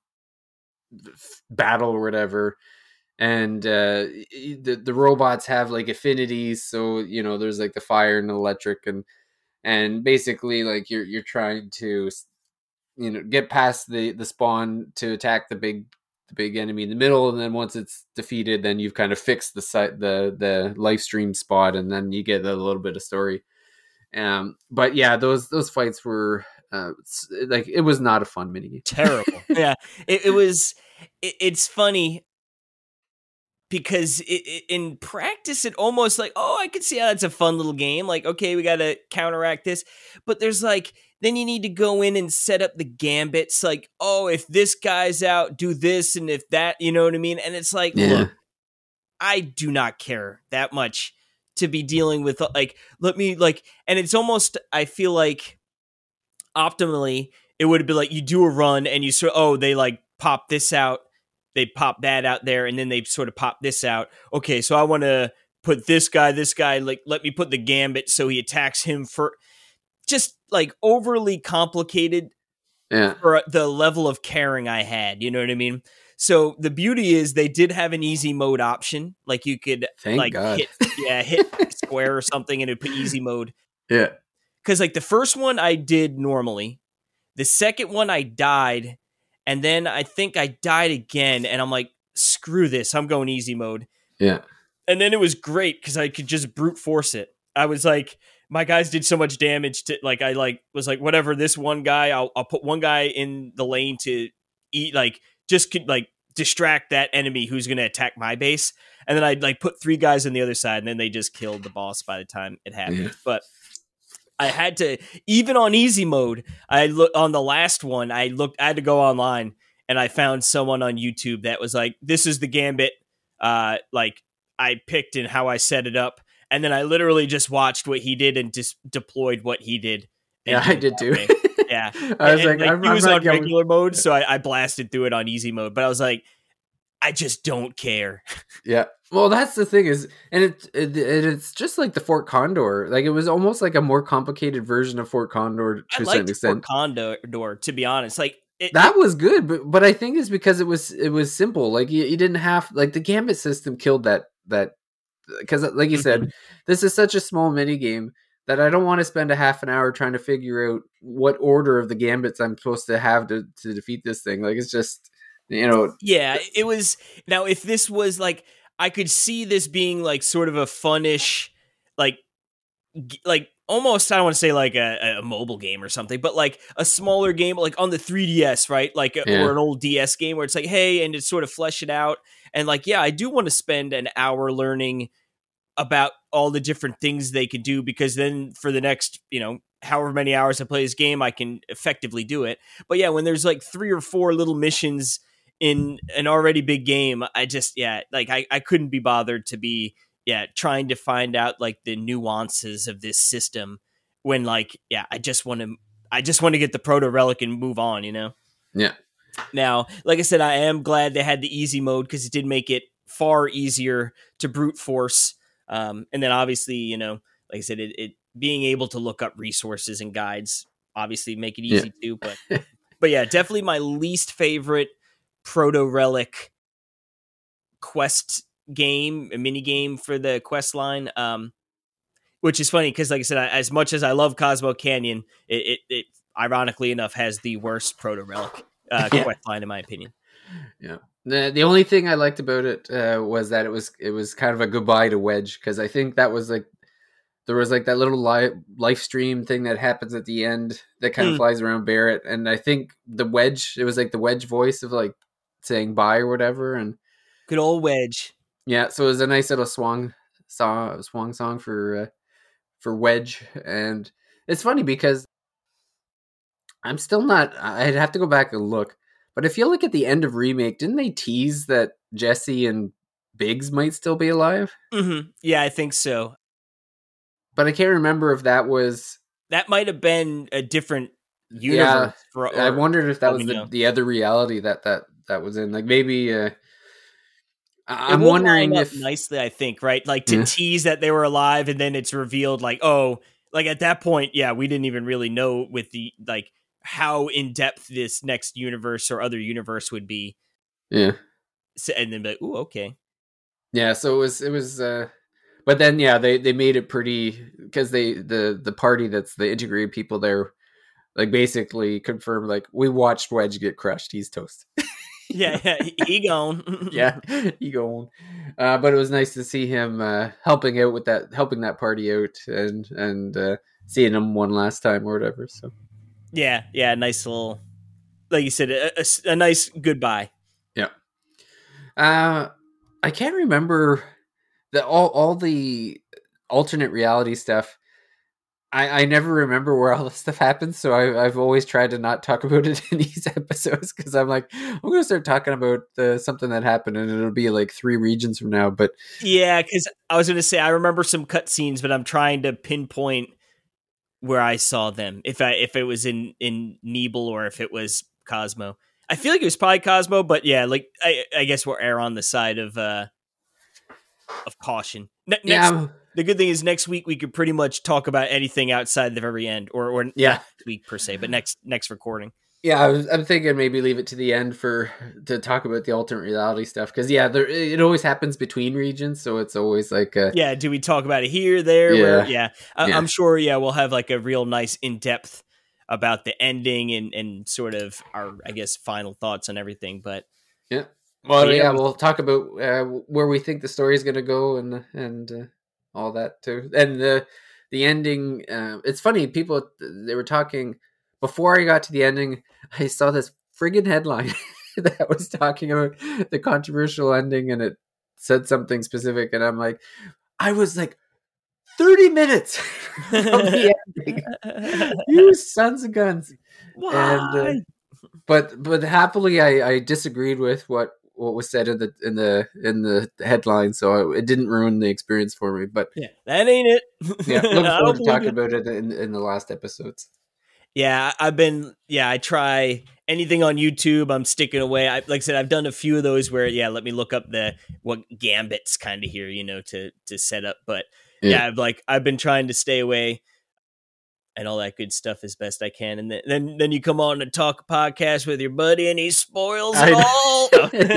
battle or whatever. And the robots have like affinities, so there's like the fire and electric, and basically like you're trying to get past the spawn to attack the big enemy in the middle, and then once it's defeated, then you've kind of fixed the live stream spot, and then you get a little bit of story. But yeah, those fights were like, it was not a fun minigame. Terrible. Yeah, it was. It's funny because in practice, it almost like, oh, I could see how that's a fun little game. Like, okay, we got to counteract this, but there's like, then you need to go in and set up the gambits. Like, oh, if this guy's out, do this, and if that, you know what I mean? And it's like, look, I do not care that much to be dealing with, like, let me, like, and it's almost, I feel like optimally it would be like you do a run and you sort of, oh, they like pop this out, they pop that out there, and then they sort of pop this out. Okay, so I want to put this guy, like, let me put the gambit so he attacks him for, just like overly complicated for the level of caring I had. You know what I mean? So the beauty is they did have an easy mode option. Like you could hit square or something and it'd put easy mode. Yeah. Because like the first one I did normally. The second one I died. And then I think I died again. And I'm like, screw this. I'm going easy mode. Yeah. And then it was great because I could just brute force it. I was like, my guys did so much damage to, like, I like was like, whatever, this one guy, I'll put one guy in the lane to eat, like, just could like distract that enemy who's going to attack my base. And then I'd like put 3 guys on the other side, and then they just killed the boss by the time it happened. Yeah. But I had to, even on easy mode, I look on the last one, I had to go online, and I found someone on YouTube that was like, this is the gambit, like I picked and how I set it up. And then I literally just watched what he did and just deployed what he did. Yeah, I did too. Yeah. I was like, he was on regular mode, so I blasted through it on easy mode. But I was like, I just don't care. Yeah. Well, that's the thing is, and it's just like the Fort Condor. Like, it was almost like a more complicated version of Fort Condor to a certain extent. Fort Condor, to be honest. Like, that was good, but I think it's because it was simple. Like, you didn't have, like, the gambit system killed that because, like you said, this is such a small mini game that I don't want to spend a half an hour trying to figure out what order of the gambits I'm supposed to have to defeat this thing. Like, it's just, Yeah, it was. Now, if this was like, I could see this being like sort of a funnish, like almost, I don't want to say like a mobile game or something, but like a smaller game, like on the 3DS, right? Like, or an old DS game where it's like, hey, and it's sort of flesh it out. And like, yeah, I do want to spend an hour learning about all the different things they could do, because then for the next, however many hours I play this game, I can effectively do it. But yeah, when there's like 3 or 4 little missions in an already big game, I just, I couldn't be bothered to be, trying to find out like the nuances of this system when, like, I just want to get the proto relic and move on, Yeah. Now, like I said, I am glad they had the easy mode because it did make it far easier to brute force. And then obviously, like I said, it being able to look up resources and guides obviously make it easy too. But yeah, definitely my least favorite proto relic quest game, a mini game for the quest line. which is funny because, like I said, as much as I love Cosmo Canyon, it ironically enough has the worst proto relic quest line in my opinion. Yeah. The only thing I liked about it was that it was kind of a goodbye to Wedge, because I think that was like there was like that little live stream thing that happens at the end that kind of flies around Barrett, and I think the Wedge, it was like the Wedge voice of like saying bye or whatever, and good old Wedge. Yeah, so it was a nice little swung song for Wedge, and it's funny because I'm still not. I'd have to go back and look, but I feel like at the end of Remake, didn't they tease that Jesse and Biggs might still be alive? Mm-hmm. Yeah, I think so. But I can't remember if that might have been a different universe. Yeah, I wondered if that was the other reality that was in. Like maybe I'm wondering if nicely, I think, right? Like to tease that they were alive, and then it's revealed like, oh, like at that point, yeah, we didn't even really know with the like how in depth this next universe or other universe would be. Yeah. So, and then be like, ooh, okay. Yeah, so it was but then yeah, they made it pretty, because the party that's the integrated people there like basically confirmed like, we watched Wedge get crushed, he's toast. Yeah, he gone. Yeah, he gone. But it was nice to see him helping that party out, and seeing him one last time or whatever. So yeah, nice little, like you said, a nice goodbye. Yeah. I can't remember all the alternate reality stuff. I never remember where all this stuff happens, so I've always tried to not talk about it in these episodes, because I'm like, I'm going to start talking about something that happened, and it'll be like 3 regions from now. But yeah, because I was going to say I remember some cutscenes, but I'm trying to pinpoint where I saw them. If it was in Nebel or if it was Cosmo. I feel like it was probably Cosmo, but yeah, like I guess we'll err on the side of caution. The good thing is next week we could pretty much talk about anything outside the very end, or not this week per se, but next recording. Yeah, I'm thinking maybe leave it to the end to talk about the alternate reality stuff, because it always happens between regions, so it's always like do we talk about it here, there? I'm sure we'll have like a real nice in-depth about the ending and sort of our, I guess, final thoughts on everything. But we'll talk about where we think the story is going to go, and all that too, and the ending. It's funny, people, they were talking before I got to the ending. I saw this friggin' headline that was talking about the controversial ending, and it said something specific, and I'm like, I was like 30 minutes from the ending. You sons of guns. Why? And but happily I disagreed with what was said in the headline, so it didn't ruin the experience for me. But yeah, that ain't it. Looking forward to talking about it in the last episodes. Yeah, I try anything on YouTube. I'm sticking away. Like I said, I've done a few of those where, let me look up what gambits kind of here, to set up. But I've been trying to stay away and all that good stuff as best I can. And then you come on and talk a podcast with your buddy and he spoils it all.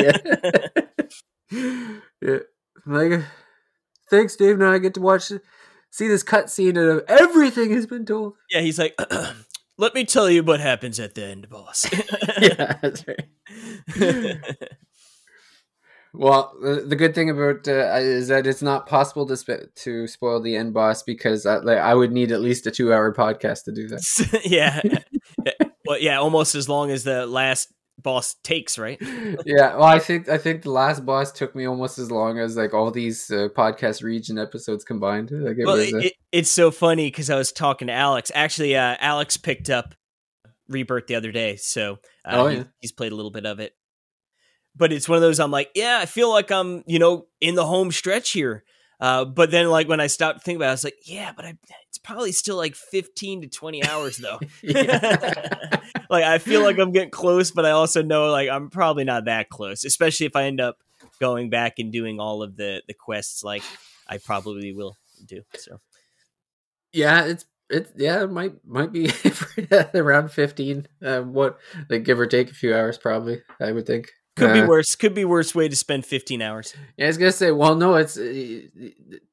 Yeah. Like, thanks, Dave. Now I get to see this cutscene of everything has been told. Yeah, he's like, let me tell you what happens at the end, boss. Yeah, that's right. Well, the good thing about is that it's not possible to spoil the end boss, because I would need at least a 2-hour podcast to do that. Yeah. Well, yeah, almost as long as the last boss takes, right? Yeah, well, I think the last boss took me almost as long as like all these podcast region episodes combined. Like it's so funny because I was talking to Alex. Actually, Alex picked up Rebirth the other day, so he's played a little bit of it. But it's one of those, I'm like, I feel like I'm, in the home stretch here. But then, like, when I stopped to think about it, I was like, but it's probably still like 15 to 20 hours, though. Like, I feel like I'm getting close, but I also know, like, I'm probably not that close, especially if I end up going back and doing all of the quests like I probably will do. So, yeah, it might be around 15. Give or take a few hours, probably, I would think. Could be worse. Could be worse way to spend 15 hours. Yeah, I was gonna say. Well, no, it's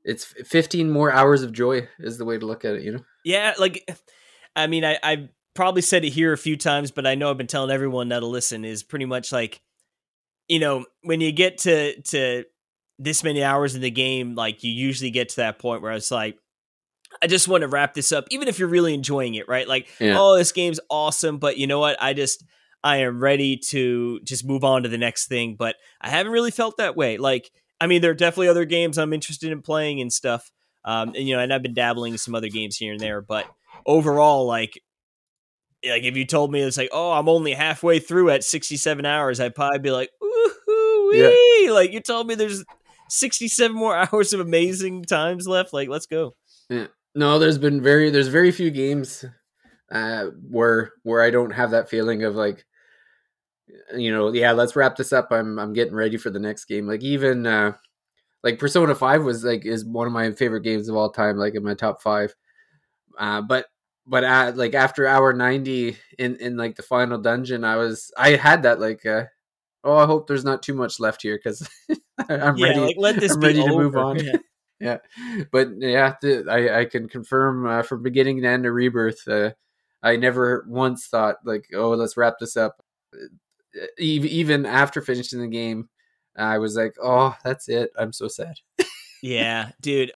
it's 15 more hours of joy is the way to look at it, you know? Yeah, like, I mean, I probably said it here a few times, but I know I've been telling everyone that'll listen is pretty much like, when you get to this many hours in the game, like you usually get to that point where it's like, I just want to wrap this up, even if you're really enjoying it, right? Like, Yeah. oh, this game's awesome, but you know what? I am ready to just move on to the next thing, but I haven't really felt that way. Like, I mean, there are definitely other games I'm interested in playing and stuff. And I've been dabbling in some other games here and there, but overall, like if you told me it's like, oh, I'm only halfway through at 67 hours, I'd probably be like, ooh, Yeah. like you told me there's 67 more hours of amazing times left. Like, let's go. Yeah. No, there's very few games where I don't have that feeling of like, yeah, let's wrap this up. I'm getting ready for the next game. Like even like Persona 5 is one of my favorite games of all time, like in my top 5. But like after hour 90 in like the final dungeon, I had that like oh, I hope there's not too much left here because I'm ready. Like, let this I'm be ready over. To move on. Yeah, but yeah, I can confirm from beginning to end of Rebirth, I never once thought like, oh, let's wrap this up. Even after finishing the game, I was like, oh, that's it. I'm so sad. Yeah, dude.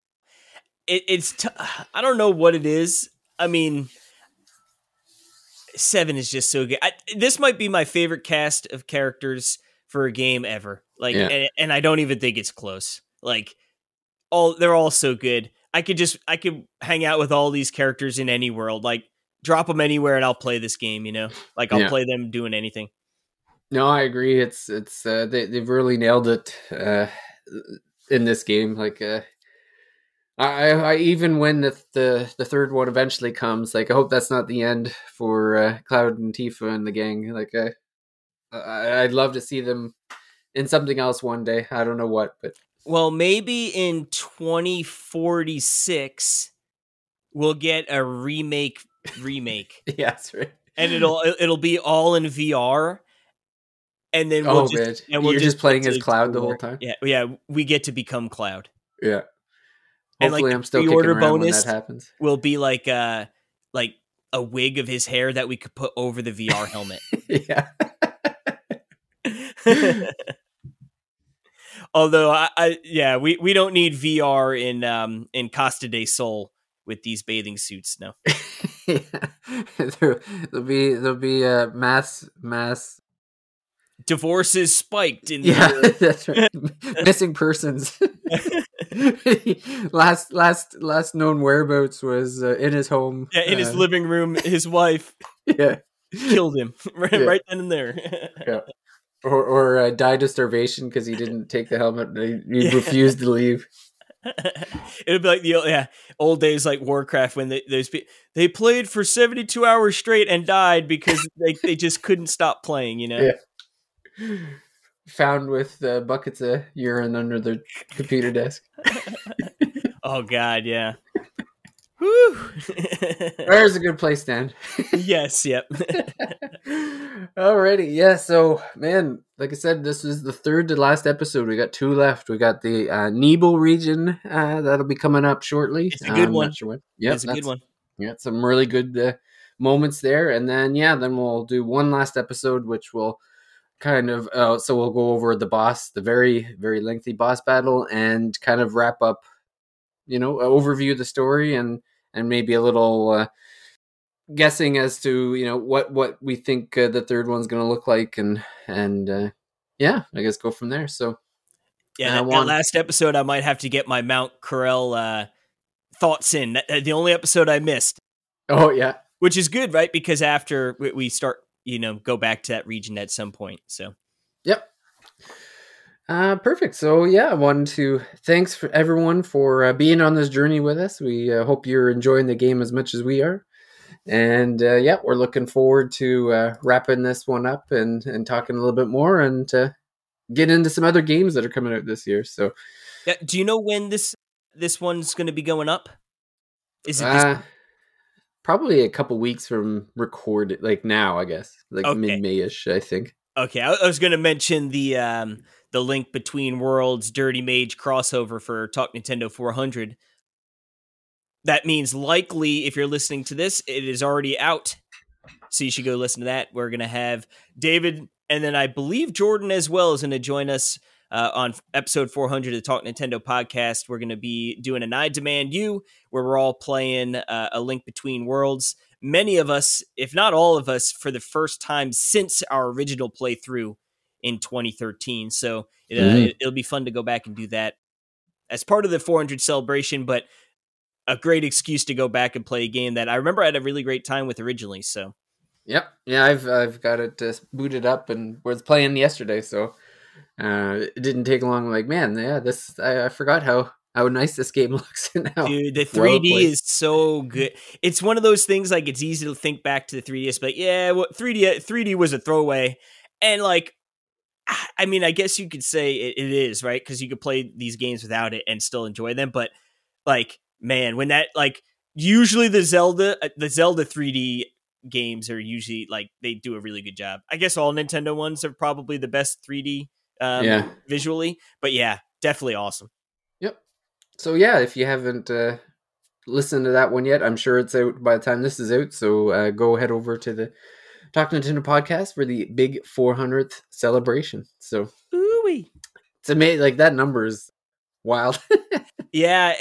I don't know what it is. I mean, 7 is just so good. This might be my favorite cast of characters for a game ever. Like, Yeah. and I don't even think it's close. Like, they're all so good. I could hang out with all these characters in any world. Like, drop them anywhere and I'll play this game. Like I'll play them doing anything. No, I agree. It's they've really nailed it in this game. Like, I even when the third one eventually comes, like I hope that's not the end for Cloud and Tifa and the gang. Like, I'd love to see them in something else one day. I don't know what, but well, maybe in 2046 we'll get a remake. Yeah, that's right. And it'll be all in VR. And then we'll you're just playing as Cloud the whole time. Yeah, we get to become Cloud. Yeah. Hopefully, and like I'm still kicking around when that happens. Will be like a wig of his hair that we could put over the VR helmet. Yeah. Although we don't need VR in Costa del Sol with these bathing suits now. Yeah. There'll be mass divorces spiked in that's right. Missing persons. last known whereabouts was in his home. Yeah, in his living room. His wife killed him right then and there. Yeah. Or died of starvation because he didn't take the helmet. He refused to leave. It'll be like the old days, like Warcraft, when they played for 72 hours straight and died because they just couldn't stop playing. Yeah. Found with buckets of urine under their computer desk. Oh God, yeah. Woo! There's a good place, Dan. Yes, yep. Alrighty, yeah. So, man, like I said, this is the third to last episode. We got 2 left. We got the Nibel region that'll be coming up shortly. It's a good one. Not sure when. Yeah, it's a good one. Yeah, some really good moments there, and then we'll do one last episode, which will kind of so we'll go over the boss, the very very lengthy boss battle, and kind of wrap up, overview of the story and maybe a little guessing as to what we think the third one's going to look like, and I guess go from there. So that last episode I might have to get my Mount Corel thoughts in. The only episode I missed. Oh yeah, which is good, right? Because after we start, go back to that region at some point. So yep. Perfect. So I wanted to thanks for everyone for being on this journey with us. We hope you're enjoying the game as much as we are, and we're looking forward to wrapping this one up and talking a little bit more and get into some other games that are coming out this year. So do you know when this one's going to be going up? Is it probably a couple weeks from record, like now, I guess, like mid-May-ish, I think. Okay, I was going to mention the Link Between Worlds Dirty Mage crossover for Talk Nintendo 400. That means likely, if you're listening to this, it is already out. So you should go listen to that. We're going to have David, and then I believe Jordan as well is going to join us on episode 400 of the Talk Nintendo podcast. We're going to be doing an I Demand You, where we're all playing A Link Between Worlds. Many of us, if not all of us, for the first time since our original playthrough in 2013. So it'll be fun to go back and do that as part of the 400 celebration, but a great excuse to go back and play a game that I remember I had a really great time with originally. So, yep, yeah, I've got it booted up and was playing yesterday, so it didn't take long. Like, man, yeah, this I forgot how nice this game looks now. Dude, the 3D is so good. It's one of those things, like, it's easy to think back to the 3DS, but yeah, 3D was a throwaway, and like, I mean, I guess you could say it is, right? Because you could play these games without it and still enjoy them, but like, man, when that, like, usually the Zelda 3D games are usually, like, they do a really good job. I guess all Nintendo ones are probably the best 3D visually, but yeah, definitely awesome. Yep. So yeah, if you haven't listened to that one yet, I'm sure it's out by the time this is out, so go head over to the Talk Nintendo podcast for the big 400th celebration. So ooh-wee. It's amazing, like, that number is wild. Yeah,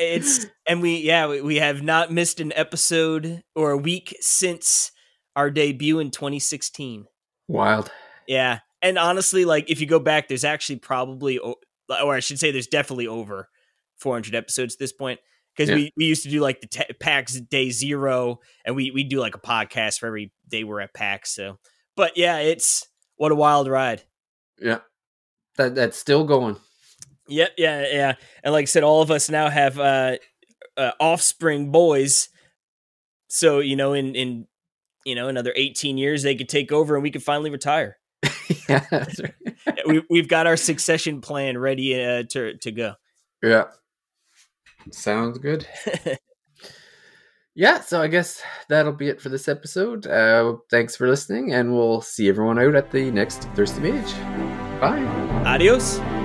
we have not missed an episode or a week since our debut in 2016. Wild. Yeah, and honestly, like, if you go back, there's actually probably, or I should say, there's definitely over 400 episodes at this point, because we used to do like the PAX Day 0, and we do like a podcast for every day we're at PAX. So, but yeah, it's what a wild ride. Yeah, that's still going. Yeah. And like I said, all of us now have offspring boys. So, in another 18 years, they could take over and we could finally retire. Yeah, that's right. We've got our succession plan ready to go. Yeah. Sounds good. Yeah, so I guess that'll be it for this episode. Thanks for listening, and we'll see everyone out at the next Thirsty Mage. Bye. Adios.